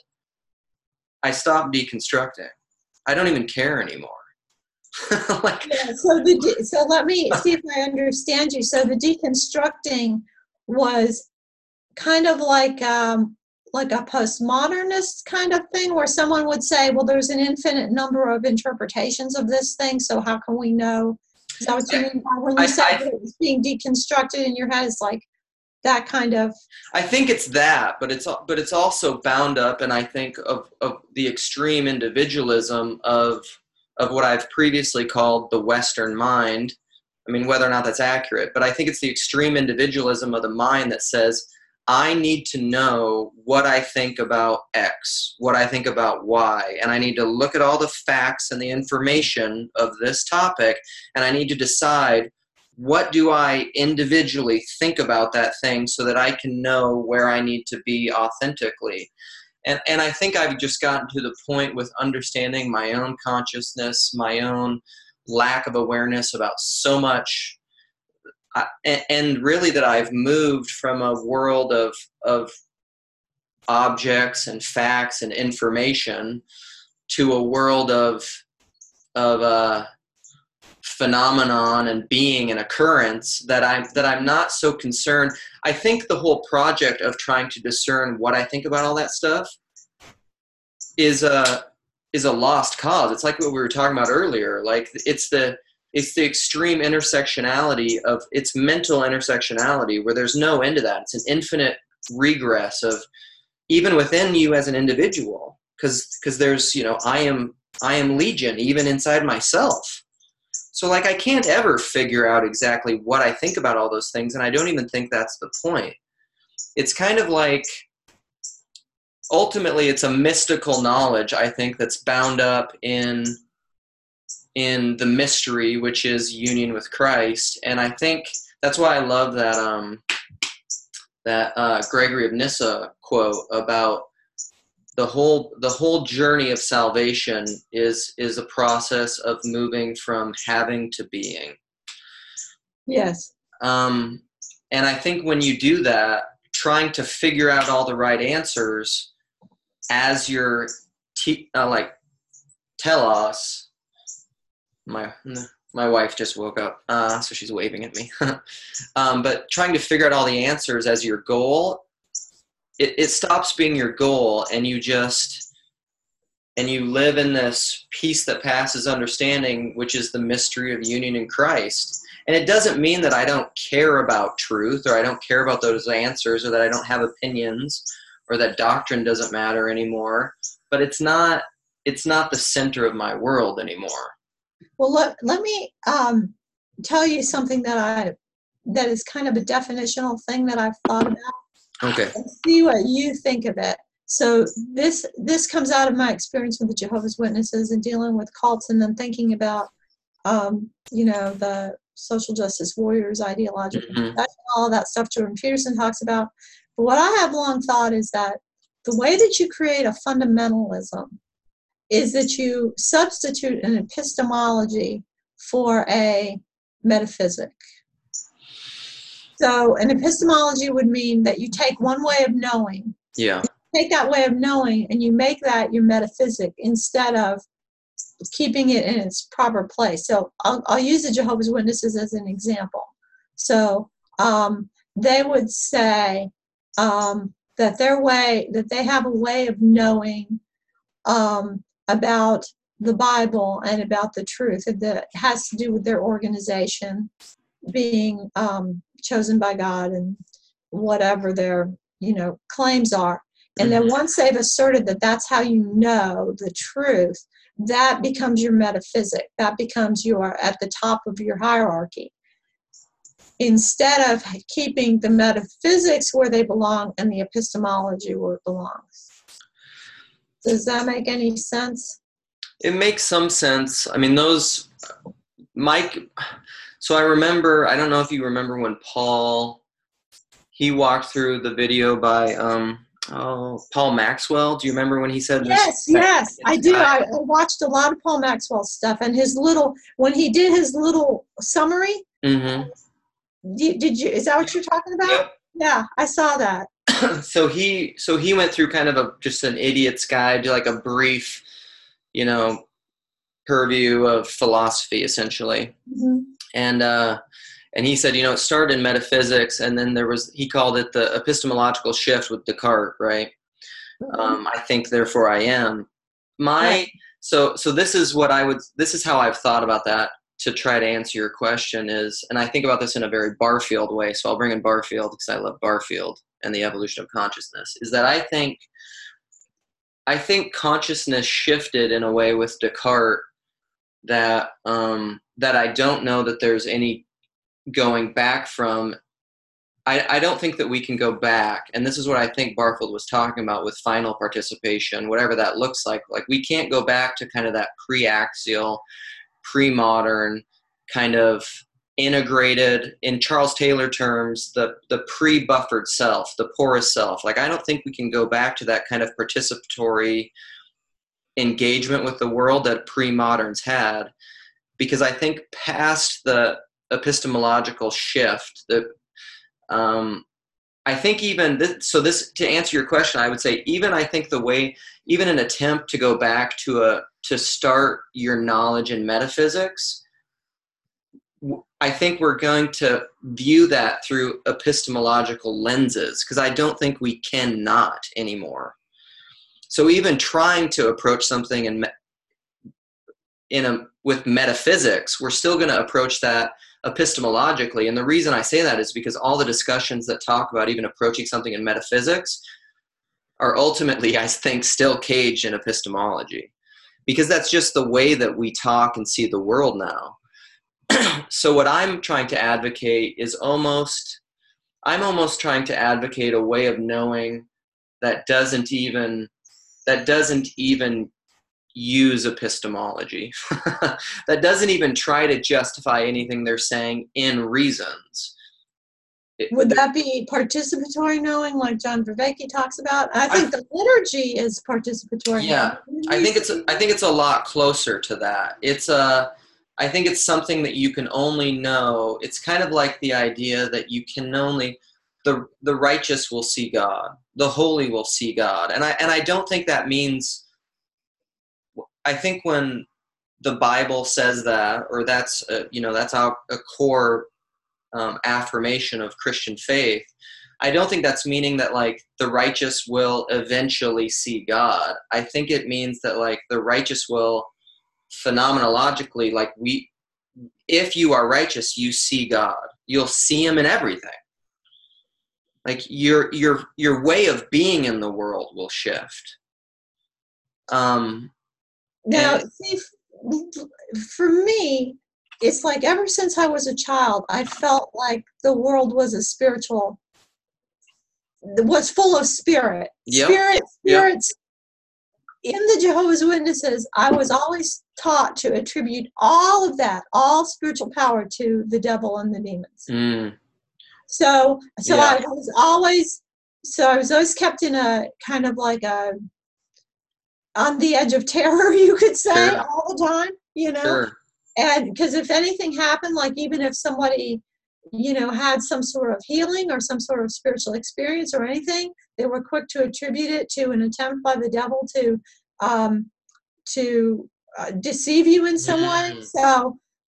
I stopped deconstructing. I don't even care anymore. like, yeah, so the so let me see if I understand you. So the deconstructing was kind of like um, like a postmodernist kind of thing, where someone would say, well, there's an infinite number of interpretations of this thing, so how can we know? Is that what you mean by when you I, say I, that it was being deconstructed in your head? It's like that kind of. I think it's that, but it's but it's also bound up, and I think of, of the extreme individualism of of what I've previously called the Western mind. I mean, whether or not that's accurate, but I think it's the extreme individualism of the mind that says, I need to know what I think about X, what I think about Y, and I need to look at all the facts and the information of this topic, and I need to decide what do I individually think about that thing so that I can know where I need to be authentically. And, and I think I've just gotten to the point with understanding my own consciousness, my own lack of awareness about so much. I, and really that I've moved from a world of of objects and facts and information to a world of of uh, phenomenon and being and occurrence that I'm that I'm not so concerned. I think the whole project of trying to discern what I think about all that stuff is a is a lost cause. It's like what we were talking about earlier. Like it's the It's the extreme intersectionality of it's mental intersectionality where there's no end to that. It's an infinite regress of even within you as an individual. Cause, cause there's, you know, I am, I am legion even inside myself. So like, I can't ever figure out exactly what I think about all those things. And I don't even think that's the point. It's kind of like, ultimately it's a mystical knowledge, I think, that's bound up in in the mystery, which is union with Christ. And I think that's why I love that um, that uh, Gregory of Nyssa quote about the whole the whole journey of salvation is is a process of moving from having to being. Yes. Um, and I think when you do that, trying to figure out all the right answers as you're te- uh, like telos. My my wife just woke up, uh, so she's waving at me. um, but trying to figure out all the answers as your goal, it, it stops being your goal, and you just and you live in this peace that passes understanding, which is the mystery of union in Christ. And it doesn't mean that I don't care about truth, or I don't care about those answers, or that I don't have opinions, or that doctrine doesn't matter anymore. But it's not it's not the center of my world anymore. Well, let, let me um, tell you something that I that is kind of a definitional thing that I've thought about. Okay. And see what you think of it. So this this comes out of my experience with the Jehovah's Witnesses and dealing with cults, and then thinking about um, you know the social justice warriors, ideological, Mm-hmm. all that stuff Jordan Peterson talks about. But what I have long thought is that the way that you create a fundamentalism is that you substitute an epistemology for a metaphysic. So an epistemology would mean that you take one way of knowing, Yeah. take that way of knowing, and you make that your metaphysic instead of keeping it in its proper place. So I'll, I'll use the Jehovah's Witnesses as an example. So um, they would say um, that their way, that they have a way of knowing um, about the Bible and about the truth that has to do with their organization being um, chosen by God and whatever their, you know, claims are. And then once they've asserted that that's how you know the truth, that becomes your metaphysic. That becomes your at the top of your hierarchy. Instead of keeping the metaphysics where they belong and the epistemology where it belongs. Does that make any sense? It makes some sense. I mean, those, Mike, so I remember, I don't know if you remember when Paul, he walked through the video by um, oh, Paul Maxwell. Do you remember when he said this? Yes, yes, I do. I, I watched a lot of Paul Maxwell stuff, and his little, when he did his little summary, mm-hmm. did, did you, is that what you're talking about? Yep. Yeah, I saw that. so he, so he went through kind of a, just an idiot's guide to like a brief, you know, purview of philosophy essentially. Mm-hmm. And, uh, and he said, you know, it started in metaphysics, and then there was, he called it the epistemological shift with Descartes, right? Mm-hmm. Um, I think, therefore I am. My, yeah. so, so this is what I would, this is how I've thought about that to try to answer your question is, and I think about this in a very Barfield way, so I'll bring in Barfield because I love Barfield and the evolution of consciousness, is that I think, I think consciousness shifted in a way with Descartes that, um, that I don't know that there's any going back from. I, I don't think that we can go back, and this is what I think Barfield was talking about with final participation, whatever that looks like. Like, we can't go back to kind of that pre-axial, pre-modern kind of integrated, in Charles Taylor terms, the the pre-buffered self, the porous self. Like, I don't think we can go back to that kind of participatory engagement with the world that pre-moderns had, because I think past the epistemological shift, that um, I think even this, so this, to answer your question, I would say even I think the way, even an attempt to go back to a, to start your knowledge in metaphysics, I think we're going to view that through epistemological lenses, because I don't think we cannot anymore. So even trying to approach something in, in a, with metaphysics, we're still going to approach that epistemologically. And the reason I say that is because all the discussions that talk about even approaching something in metaphysics are ultimately, I think, still caged in epistemology, because that's just the way that we talk and see the world now. So what I'm trying to advocate is almost, I'm almost trying to advocate a way of knowing that doesn't even, that doesn't even use epistemology, that doesn't even try to justify anything they're saying in reasons. It, Would that be participatory knowing, like John Vervaeke talks about? I think I, the liturgy is participatory. Yeah, I think it's, I think it's a lot closer to that. It's a, I think it's something that you can only know. It's kind of like the idea that you can only, the the righteous will see God, the holy will see God. And I and I don't think that means, I think when the Bible says that, or that's, a, you know, that's our, a core um, affirmation of Christian faith, I don't think that's meaning that like the righteous will eventually see God. I think it means that like the righteous will, phenomenologically, like we, if you are righteous, you see God. You'll see him in everything. Like your your your way of being in the world will shift. Um, now, and, see, for me, it's like ever since I was a child, I felt like the world was a spiritual, was full of spirit. Yep. Spirit, spirits. Yep. In the Jehovah's Witnesses, I was always taught to attribute all of that, all spiritual power, to the devil and the demons. Mm. So, so Yeah. I was always, so I was always kept in a kind of like a, on the edge of terror, you could say, Sure. all the time, you know? Sure. And because if anything happened, like even if somebody, you know, had some sort of healing or some sort of spiritual experience or anything, they were quick to attribute it to an attempt by the devil to um, to uh, deceive you in some Mm. way. So,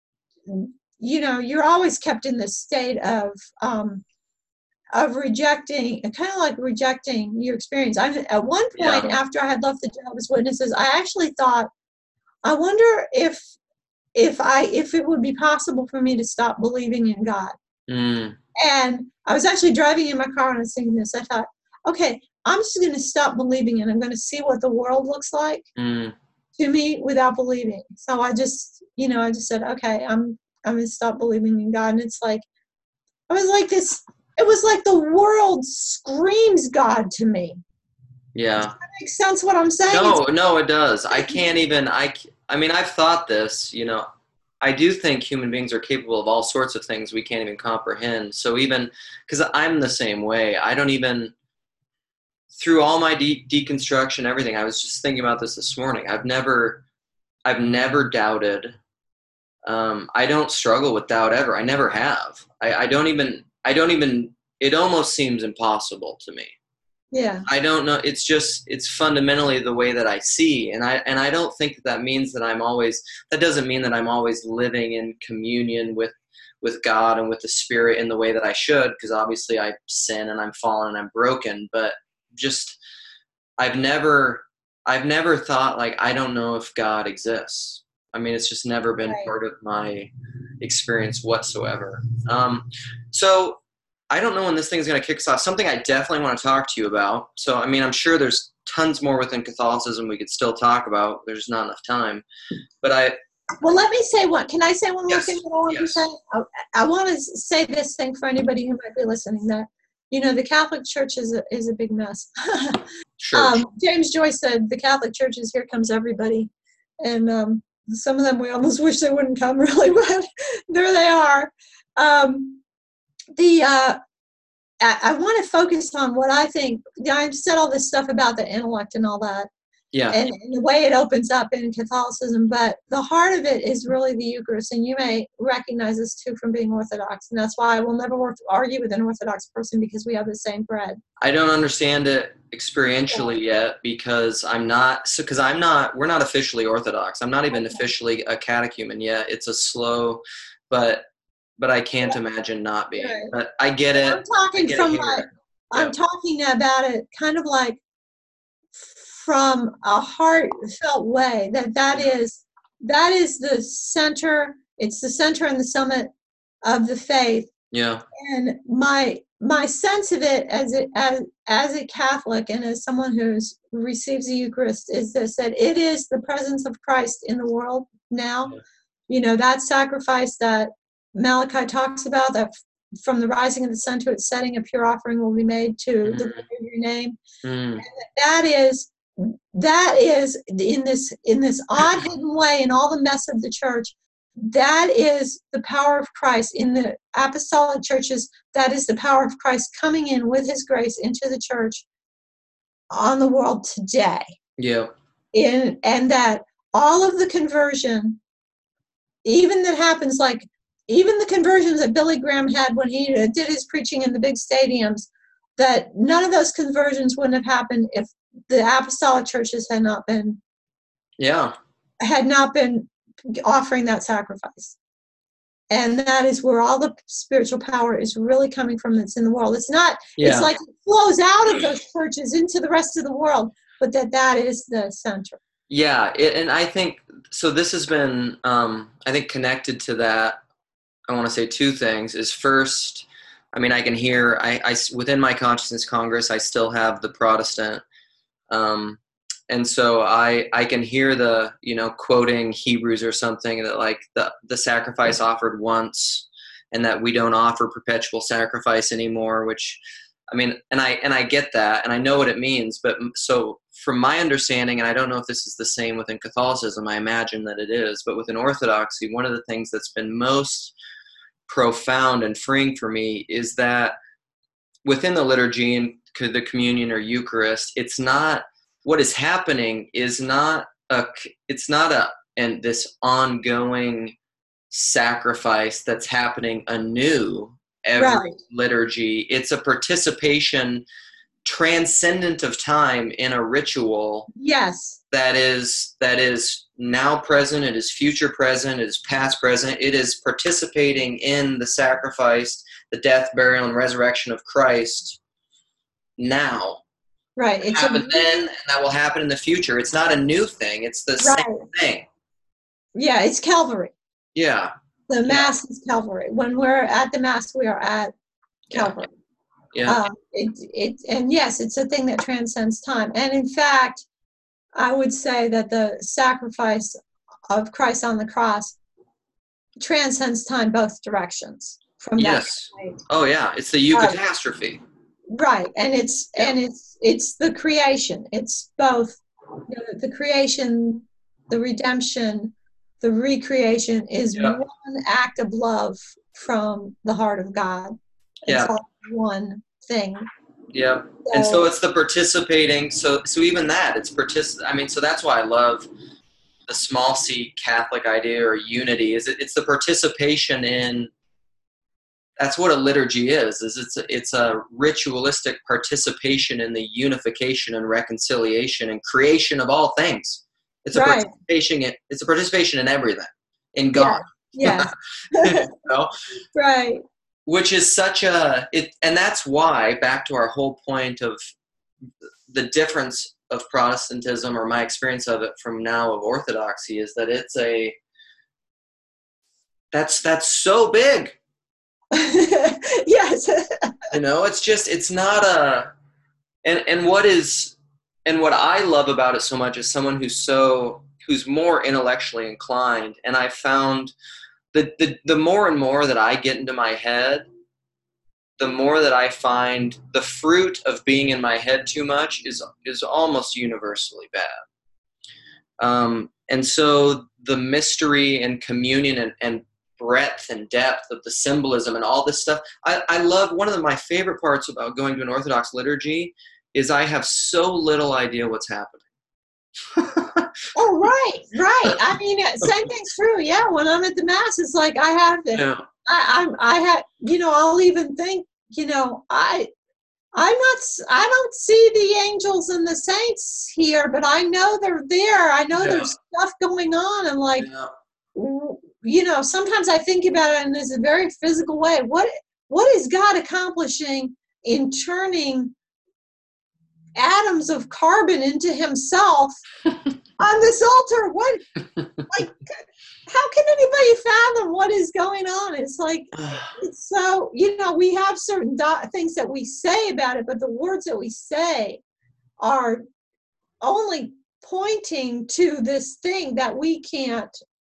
you know, you're always kept in this state of um, of rejecting, kind of like rejecting your experience. I at one point Yeah. after I had left the Jehovah's Witnesses, I actually thought, I wonder if if I if it would be possible for me to stop believing in God. Mm. And I was actually driving in my car and I was thinking this. I thought, okay, I'm just going to stop believing and I'm going to see what the world looks like Mm. to me without believing. So I just, you know, I just said, okay, I'm, I'm going to stop believing in God. And it's like, I was like this, it was like the world screams God to me. Yeah. Does that make sense what I'm saying? No, It's, no, it does. I can't even, I, I mean, I've thought this, you know, I do think human beings are capable of all sorts of things we can't even comprehend. So even, because I'm the same way, I don't even, through all my de- deconstruction, everything, I was just thinking about this this morning. I've never, I've never doubted. Um, I don't struggle with doubt ever. I never have. I, I don't even, I don't even, it almost seems impossible to me. yeah. I don't know. It's just, it's fundamentally the way that I see. And I, and I don't think that that means that I'm always, that doesn't mean that I'm always living in communion with, with God and with the Spirit in the way that I should, because obviously I sin and I'm fallen and I'm broken, but just, I've never, I've never thought like, I don't know if God exists. I mean, it's just never been Right. part of my experience whatsoever. Um, so I don't know when this thing's going to kick us off. Something I definitely want to talk to you about. So, I mean, I'm sure there's tons more within Catholicism we could still talk about. There's not enough time. But I... Well, let me say one. Can I say one more Yes, thing that I want yes. to say? I, I want to say this thing for anybody who might be listening, that, you know, the Catholic Church is a, is a big mess. Sure. um, James Joyce said, the Catholic Church is here comes everybody. And um, some of them we almost wish they wouldn't come, really, but there they are. Um, the uh, I, I want to focus on what I think. I've said all this stuff about the intellect and all that, Yeah. and, and the way it opens up in Catholicism, but the heart of it is really the Eucharist, and you may recognize this too from being Orthodox, and that's why I will never work, argue with an Orthodox person, because we have the same bread. I don't understand it experientially yet, because I'm not, so because I'm not, we're not officially Orthodox. I'm not even officially a catechumen yet. It's a slow, but but I can't imagine not being. Right. But I get it. I'm talking I get from it, like, it. I'm Yeah. talking about it kind of like from a heartfelt way, that that Yeah. is, that is the center, it's the center and the summit of the faith. Yeah. And my my sense of it as a, as as a Catholic and as someone who's receives the Eucharist is this, that it is the presence of Christ in the world now. Yeah. You know, that sacrifice that Malachi talks about, that from the rising of the sun to its setting, a pure offering will be made to Mm. the glory of your name. Mm. And that is that is in this in this odd hidden way in all the mess of the church. That is the power of Christ in the apostolic churches. That is the power of Christ coming in with his grace into the church on the world today. Yeah. In, and that all of the conversion, even that happens, like even the conversions that Billy Graham had when he did his preaching in the big stadiums, that none of those conversions wouldn't have happened if the apostolic churches had not been Yeah. had not been offering that sacrifice. And that is where all the spiritual power is really coming from that's in the world. It's not, Yeah. it's like it flows out of those churches into the rest of the world, but that that is the center. Yeah. It, and I think, so this has been, um, I think connected to that, I want to say two things. Is first, I mean, I can hear, I, I within my Consciousness Congress, I still have the Protestant, um, and so I I can hear the, you know, quoting Hebrews or something, that like the the sacrifice offered once, and that we don't offer perpetual sacrifice anymore. Which, I mean, and I and I get that, and I know what it means. But so from my understanding, and I don't know if this is the same within Catholicism, I imagine that it is, but within Orthodoxy, one of the things that's been most profound and freeing for me is that within the liturgy and the communion or Eucharist, it's not, what is happening is not a, it's not a, and this ongoing sacrifice that's happening anew every Right. liturgy. It's a participation transcendent of time in a ritual. Yes. That is, that is now present, it is future present, it is past present, it is participating in the sacrifice, the death, burial, and resurrection of Christ now. Right. It It's happened a, then, and that will happen in the future. It's not a new thing, it's the right. same thing. Yeah, it's Calvary. Yeah. The Yeah. Mass is Calvary. When we're at the Mass, we are at Calvary. Yeah. Um, it, it, and yes, it's a thing that transcends time. And in fact, I would say that the sacrifice of Christ on the cross transcends time both directions from that Yes. point. Oh yeah. It's the Uh, eucatastrophe. right. And it's, Yeah. and it's, it's the creation. It's both the, the creation, the redemption, the recreation is Yeah. one act of love from the heart of God. It's Yeah. all one thing. Yeah. So, And so it's the participating. So, so even that it's partic. I mean, so that's why I love the small c Catholic idea or unity is it, it's the participation in, that's what a liturgy is, is it's a, it's a ritualistic participation in the unification and reconciliation and creation of all things. It's a right. participation in, it's a participation in everything, in God. Yes. Yes. You know? Right. Which is such a, it, and that's why, back to our whole point of the difference of Protestantism, or my experience of it from now of Orthodoxy, is that it's a, that's, that's so big. Yes. You know, it's just, it's not a, and, and what is, and what I love about it so much is someone who's so, who's more intellectually inclined. And I found that the, the more and more that I get into my head, the more that I find the fruit of being in my head too much is, is almost universally bad. Um, and so the mystery and communion and, and breadth and depth of the symbolism and all this stuff. I, I love, one of the, my favorite parts about going to an Orthodox liturgy is I have so little idea what's happening. Oh, right, right. I mean, same thing's true. Yeah, when I'm at the Mass, it's like I have to, Yeah. I, I'm, I have, you know, I'll even think, you know, I, I'm not, I don't see the angels and the saints here, but I know they're there. I know Yeah. there's stuff going on. I'm like, Yeah. you know, sometimes I think about it in this very physical way. What, what is God accomplishing in turning atoms of carbon into himself on this altar? What, like, how can anybody fathom what is going on? It's like, it's so, you know, we have certain do- things that we say about it, but the words that we say are only pointing to this thing that we can't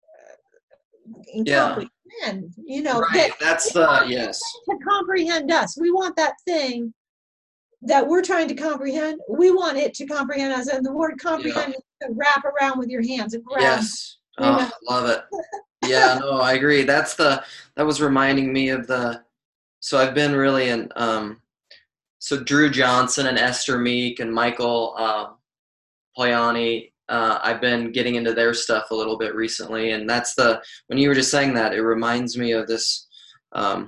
uh, Yeah. comprehend, you know, Right. that That's the, yes. to comprehend us. We want that thing that we're trying to comprehend. We want it to comprehend us. And the word comprehend Yeah. is to wrap around with your hands and grab. Yes. You Oh, know? I love it. Yeah, no, I agree. That's the, that was reminding me of the, so I've been really in, um, so Drew Johnson and Esther Meek and Michael uh, Polanyi, uh, I've been getting into their stuff a little bit recently. And that's the, when you were just saying that, it reminds me of this, um,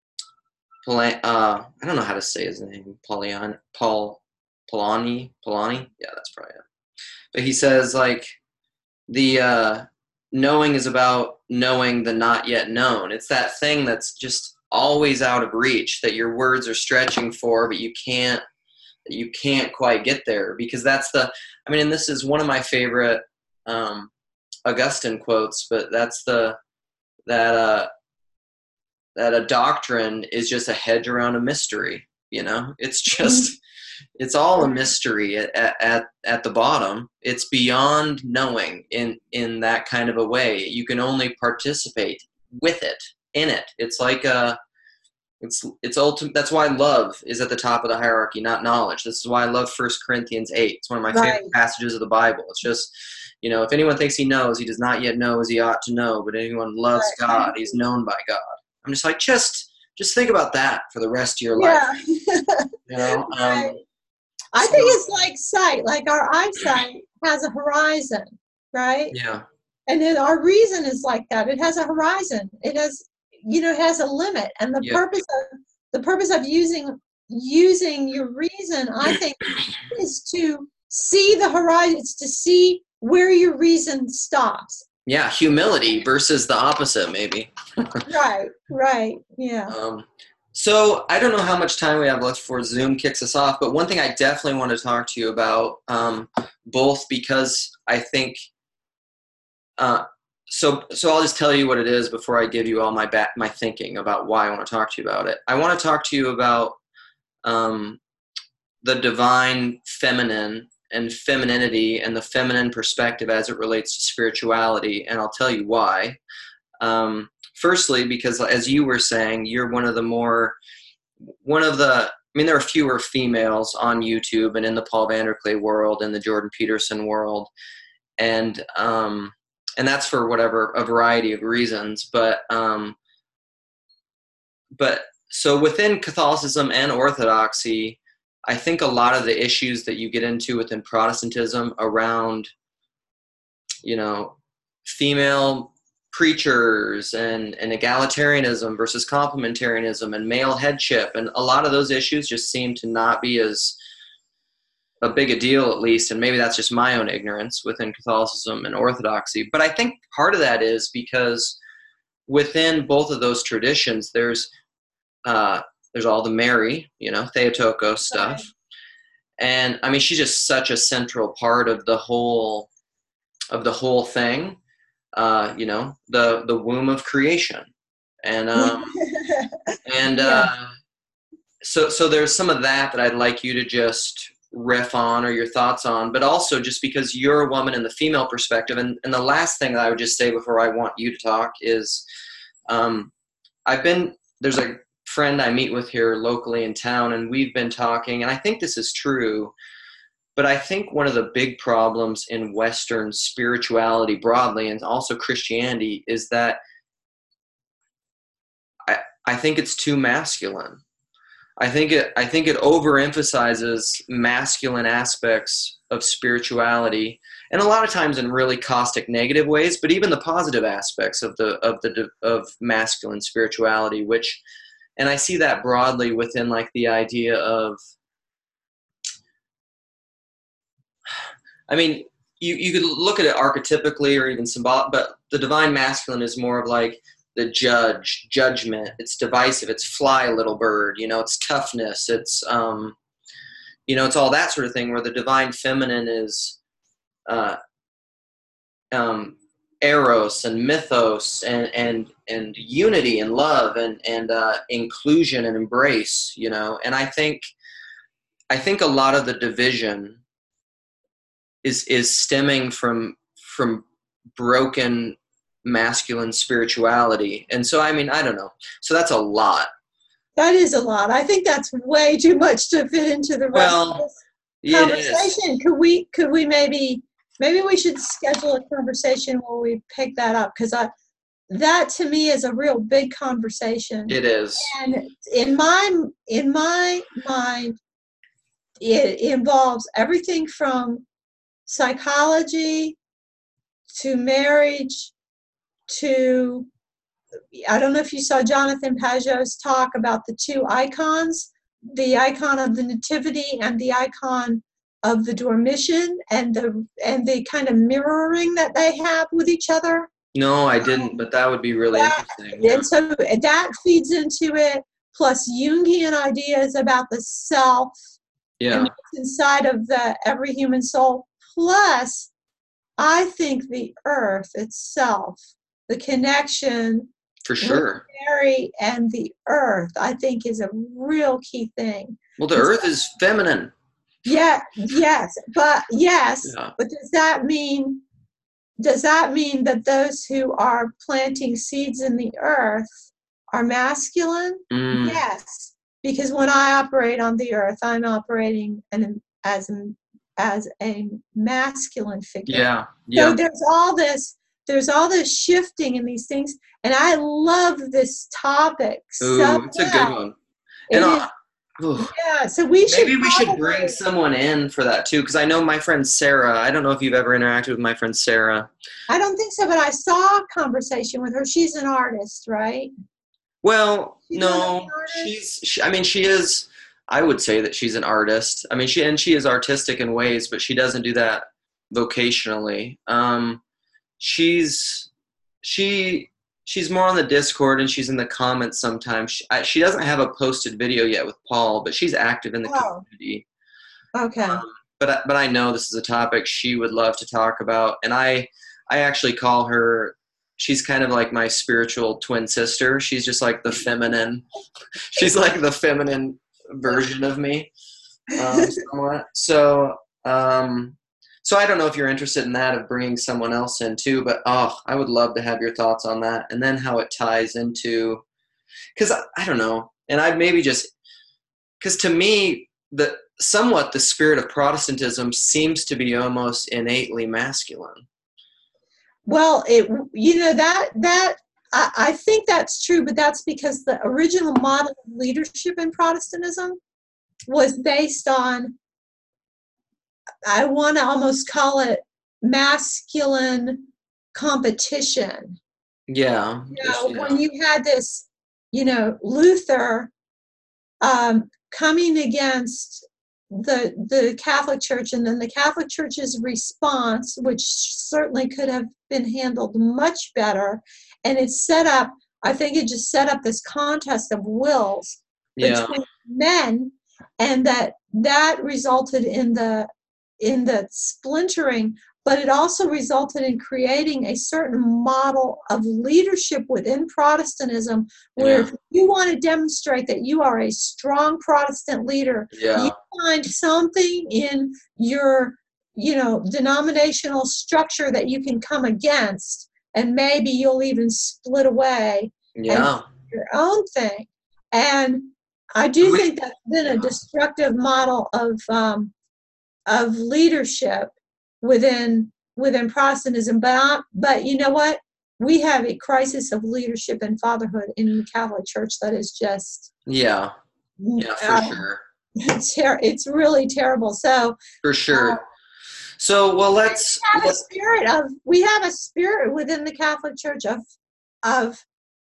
Polan- uh, I don't know how to say his name, Polanyi, Paul, Polanyi, Polanyi? Yeah, that's probably it. But he says, like, the uh, knowing is about knowing the not yet known. It's that thing that's just always out of reach, that your words are stretching for, but you can't, you can't quite get there, because that's the, I mean, and this is one of my favorite um, Augustine quotes, but that's the, that, uh, that a doctrine is just a hedge around a mystery. You know, it's just, it's all a mystery at, at, at the bottom. It's beyond knowing in, in that kind of a way. You can only participate with it, in it. It's like a, it's, it's ultimate. That's why love is at the top of the hierarchy, not knowledge. This is why I love First Corinthians eight. It's one of my Right. favorite passages of the Bible. It's just, you know, if anyone thinks he knows, he does not yet know as he ought to know, but anyone loves Right. God, he's known by God. I'm just like, just, just think about that for the rest of your Yeah. life. You know, Right. um, I so, think it's like sight, like our eyesight has a horizon, right? yeah, And then our reason is like that. It has a horizon. It has, you know, it has a limit. And the yeah, purpose of the purpose of using using your reason, I think, is to see the horizon. It's to see where your reason stops. yeah. Humility versus the opposite, maybe. Right, right, yeah. Um, so I don't know how much time we have left before Zoom kicks us off, but one thing I definitely want to talk to you about, um, both because I think, uh, so so I'll just tell you what it is before I give you all my back, my thinking about why I want to talk to you about it. I want to talk to you about um, the divine feminine and femininity and the feminine perspective as it relates to spirituality, and I'll tell you why. Um, firstly, because as you were saying, you're one of the more, one of the, I mean, there are fewer females on YouTube and in the Paul VanderKlay world and the Jordan Peterson world. And, um, and that's for whatever, a variety of reasons. But, um, but so within Catholicism and Orthodoxy, I think a lot of the issues that you get into within Protestantism around, you know, female preachers and, and egalitarianism versus complementarianism and male headship, and a lot of those issues just seem to not be as a big a deal, at least, and maybe that's just my own ignorance within Catholicism and Orthodoxy. But I think part of that is because within both of those traditions, there's uh, there's all the Mary, you know, Theotokos stuff, right. And I mean, she's just such a central part of the whole of the whole thing. Uh, you know, the, the womb of creation. And, um, and, yeah. uh, so, so there's some of that that I'd like you to just riff on or your thoughts on, but also just because you're a woman in the female perspective. And, and the last thing that I would just say before I want you to talk is, um, I've been, there's a friend I meet with here locally in town, and we've been talking, and I think this is true. But I think one of the big problems in Western spirituality broadly, and also Christianity, is that I, I think it's too masculine. I think it I think it overemphasizes masculine aspects of spirituality, and a lot of times in really caustic negative ways, but even the positive aspects of the of the of masculine spirituality, which, and I see that broadly within like the idea of, I mean, you, you could look at it archetypically or even symbolic, but the divine masculine is more of like the judge, judgment. It's divisive. It's fly, little bird. You know, it's toughness. It's, um, you know, it's all that sort of thing, where the divine feminine is uh, um, eros and mythos and, and, and unity and love and, and uh, inclusion and embrace, you know. And I think, I think a lot of the division is is stemming from from broken masculine spirituality. And so, I mean, I don't know. So that's a lot. That is a lot. I think that's way too much to fit into the rest well, of this it conversation. Is. Could we could we maybe maybe we should schedule a conversation where we pick that up, because I that to me is a real big conversation. It is. And in my in my mind, it involves everything from psychology to marriage to, I don't know if you saw Jonathan Pageau's talk about the two icons, the icon of the Nativity and the icon of the Dormition, and the and the kind of mirroring that they have with each other. No, I didn't, um, but that would be really that, interesting. And so that feeds into it, plus Jungian ideas about the self, yeah, and what's inside of the every human soul. Plus, I think the earth itself, the connection for sure, with Mary and the earth, I think is a real key thing. Well, the and earth so, is feminine. Yeah, yes, but yes, yeah. but does that mean does that mean that those who are planting seeds in the earth are masculine? Mm. Yes, because when I operate on the earth, I'm operating an, as an as a masculine figure. Yeah, yeah. So there's all this, there's all this shifting in these things, and I love this topic. Ooh, so it's a good one. It and is, yeah, so we should maybe we probably, should bring someone in for that too, because I know my friend Sarah. I don't know if you've ever interacted with my friend Sarah. I don't think so, but I saw a conversation with her. She's an artist, right? Well, she's no, she's. She, I mean, she is. I would say that she's an artist. I mean, she and she is artistic in ways, but she doesn't do that vocationally. Um, she's she she's more on the Discord, and she's in the comments sometimes. She, I, she doesn't have a posted video yet with Paul, but she's active in the oh. community. Okay. Um, but but I know this is a topic she would love to talk about, and I I actually call her. She's kind of like my spiritual twin sister. She's just like the feminine. She's like the feminine version of me, um, somewhat. So, um, so I don't know if you're interested in that, of bringing someone else in too, but oh, I would love to have your thoughts on that, and then how it ties into, because I, I don't know, and I'd maybe just, because to me, the somewhat the spirit of Protestantism seems to be almost innately masculine. Well, it you know that that I, I think that's true, but that's because the original model of leadership in Protestantism was based on, I want to almost call it masculine competition. Yeah. You know, Yeah. when you had this, you know, Luther um, coming against the the Catholic Church, and then the Catholic Church's response, which certainly could have been handled much better, and it set up, I think it just set up this contest of wills Yeah. between men, and that that resulted in the in the splintering, but it also resulted in creating a certain model of leadership within Protestantism, where Yeah. if you want to demonstrate that you are a strong Protestant leader, Yeah. you find something in your, you know, denominational structure that you can come against, and maybe you'll even split away Yeah. and do your own thing. And I do We- think that's been a destructive model of um, of leadership within within Protestantism. But I, but you know what? We have a crisis of leadership and fatherhood in the Catholic Church that is just Yeah. Yeah, for uh, sure. it's ter- it's really terrible. So For uh, sure. So, well, let's, we have a let's spirit of we have a spirit within the Catholic Church of of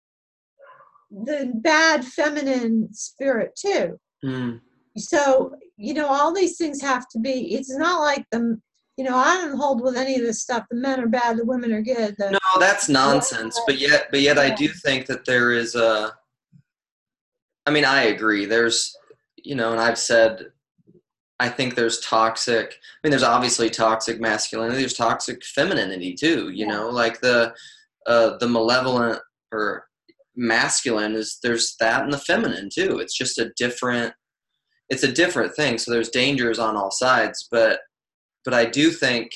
the bad feminine spirit too. hmm. So, you know, all these things have to be, it's not like the, you know, I don't hold with any of this stuff. The men are bad, the women are good. The, No, that's nonsense. But yet, but yet I do think that there is a, I mean, I agree. There's, you know, and I've said, I think there's toxic, I mean, there's obviously toxic masculinity, there's toxic femininity too, you Yeah. know, like the, uh, the malevolent or masculine is, there's that in the feminine too. It's just a different, it's a different thing. So there's dangers on all sides, but, but I do think,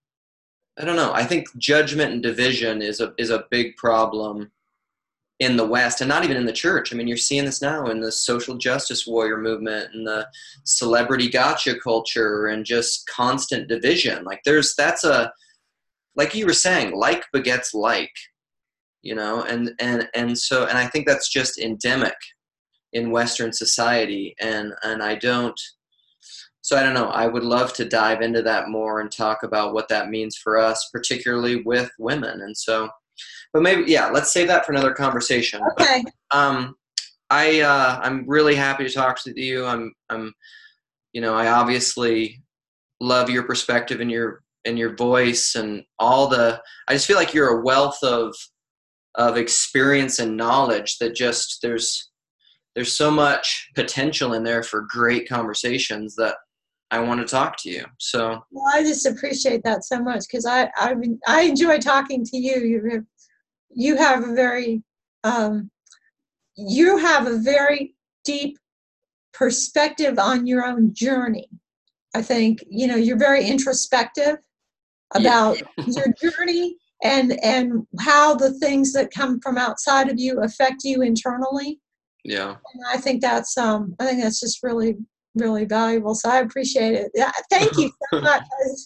I don't know, I think judgment and division is a, is a big problem in the West, and not even in the church. I mean, you're seeing this now in the social justice warrior movement and the celebrity gotcha culture and just constant division. Like there's, that's a, like you were saying, like begets like, you know, and, and, and so, and I think that's just endemic in Western society. And, and I don't, so I don't know, I would love to dive into that more and talk about what that means for us, particularly with women. And so, but maybe, yeah, let's save that for another conversation. okay. But, um, I, uh, I'm really happy to talk to you. I'm, I'm, you know, I obviously love your perspective and your, and your voice and all the, I just feel like you're a wealth of, of experience and knowledge that just, there's, there's so much potential in there for great conversations that I want to talk to you. So, Well, I just appreciate that so much, because I, I I enjoy talking to you. You have, you have a very um, you have a very deep perspective on your own journey. I think, you know, you're very introspective yeah, about your journey, and and how the things that come from outside of you affect you internally. yeah. And I think that's um I think that's just really, really valuable. So I appreciate it. Yeah, thank you so much.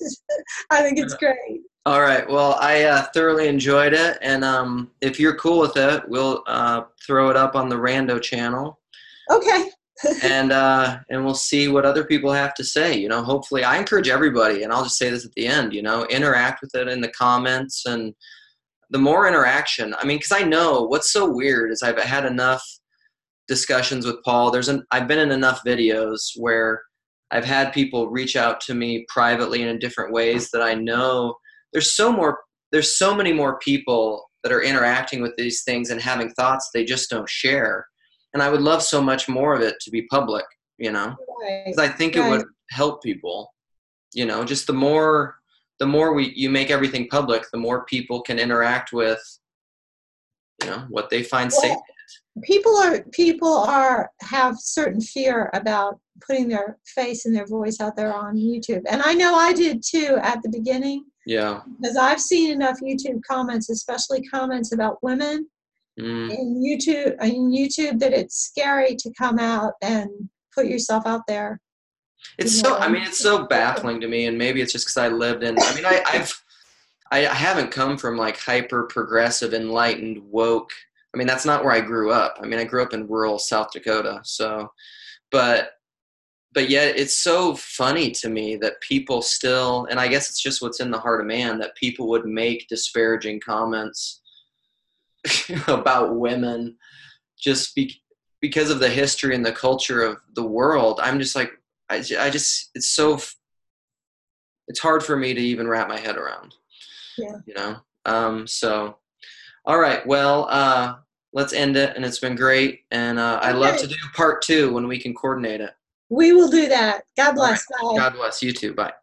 I think it's great. All right. Well, I uh, thoroughly enjoyed it, and um, if you're cool with it, we'll uh, throw it up on the Rando channel, Okay. and uh, and we'll see what other people have to say. You know, hopefully, I encourage everybody, and I'll just say this at the end. You know, interact with it in the comments, and the more interaction. I mean, because I know what's so weird is I've had enough discussions with Paul. There's an I've been in enough videos where I've had people reach out to me privately and in different ways that I know there's so more there's so many more people that are interacting with these things and having thoughts they just don't share. And I would love so much more of it to be public, you know, Right. because I think it Right. would help people, you know, just the more the more we you make everything public, the more people can interact with, you know, what they find Well, safe. people are people are have certain fear about putting their face and their voice out there on YouTube, and I know I did too at the beginning. Yeah. Because I've seen enough YouTube comments, especially comments about women Mm. in YouTube, in YouTube, that it's scary to come out and put yourself out there. It's you so, know. I mean, it's so baffling to me, and maybe it's just because I lived in, I mean, I, I've, I haven't come from like hyper progressive, enlightened, woke. I mean, that's not where I grew up. I mean, I grew up in rural South Dakota. So, but, but yet it's so funny to me that people still, and I guess it's just what's in the heart of man, that people would make disparaging comments about women just be, because of the history and the culture of the world. I'm just like, I, I just, it's so, it's hard for me to even wrap my head around, Yeah. you know? Um, so, all right, well, uh, let's end it. And it's been great. And uh, I love to do part two when we can coordinate it. We will do that. God All right. bless. Bye. God bless you too. Bye.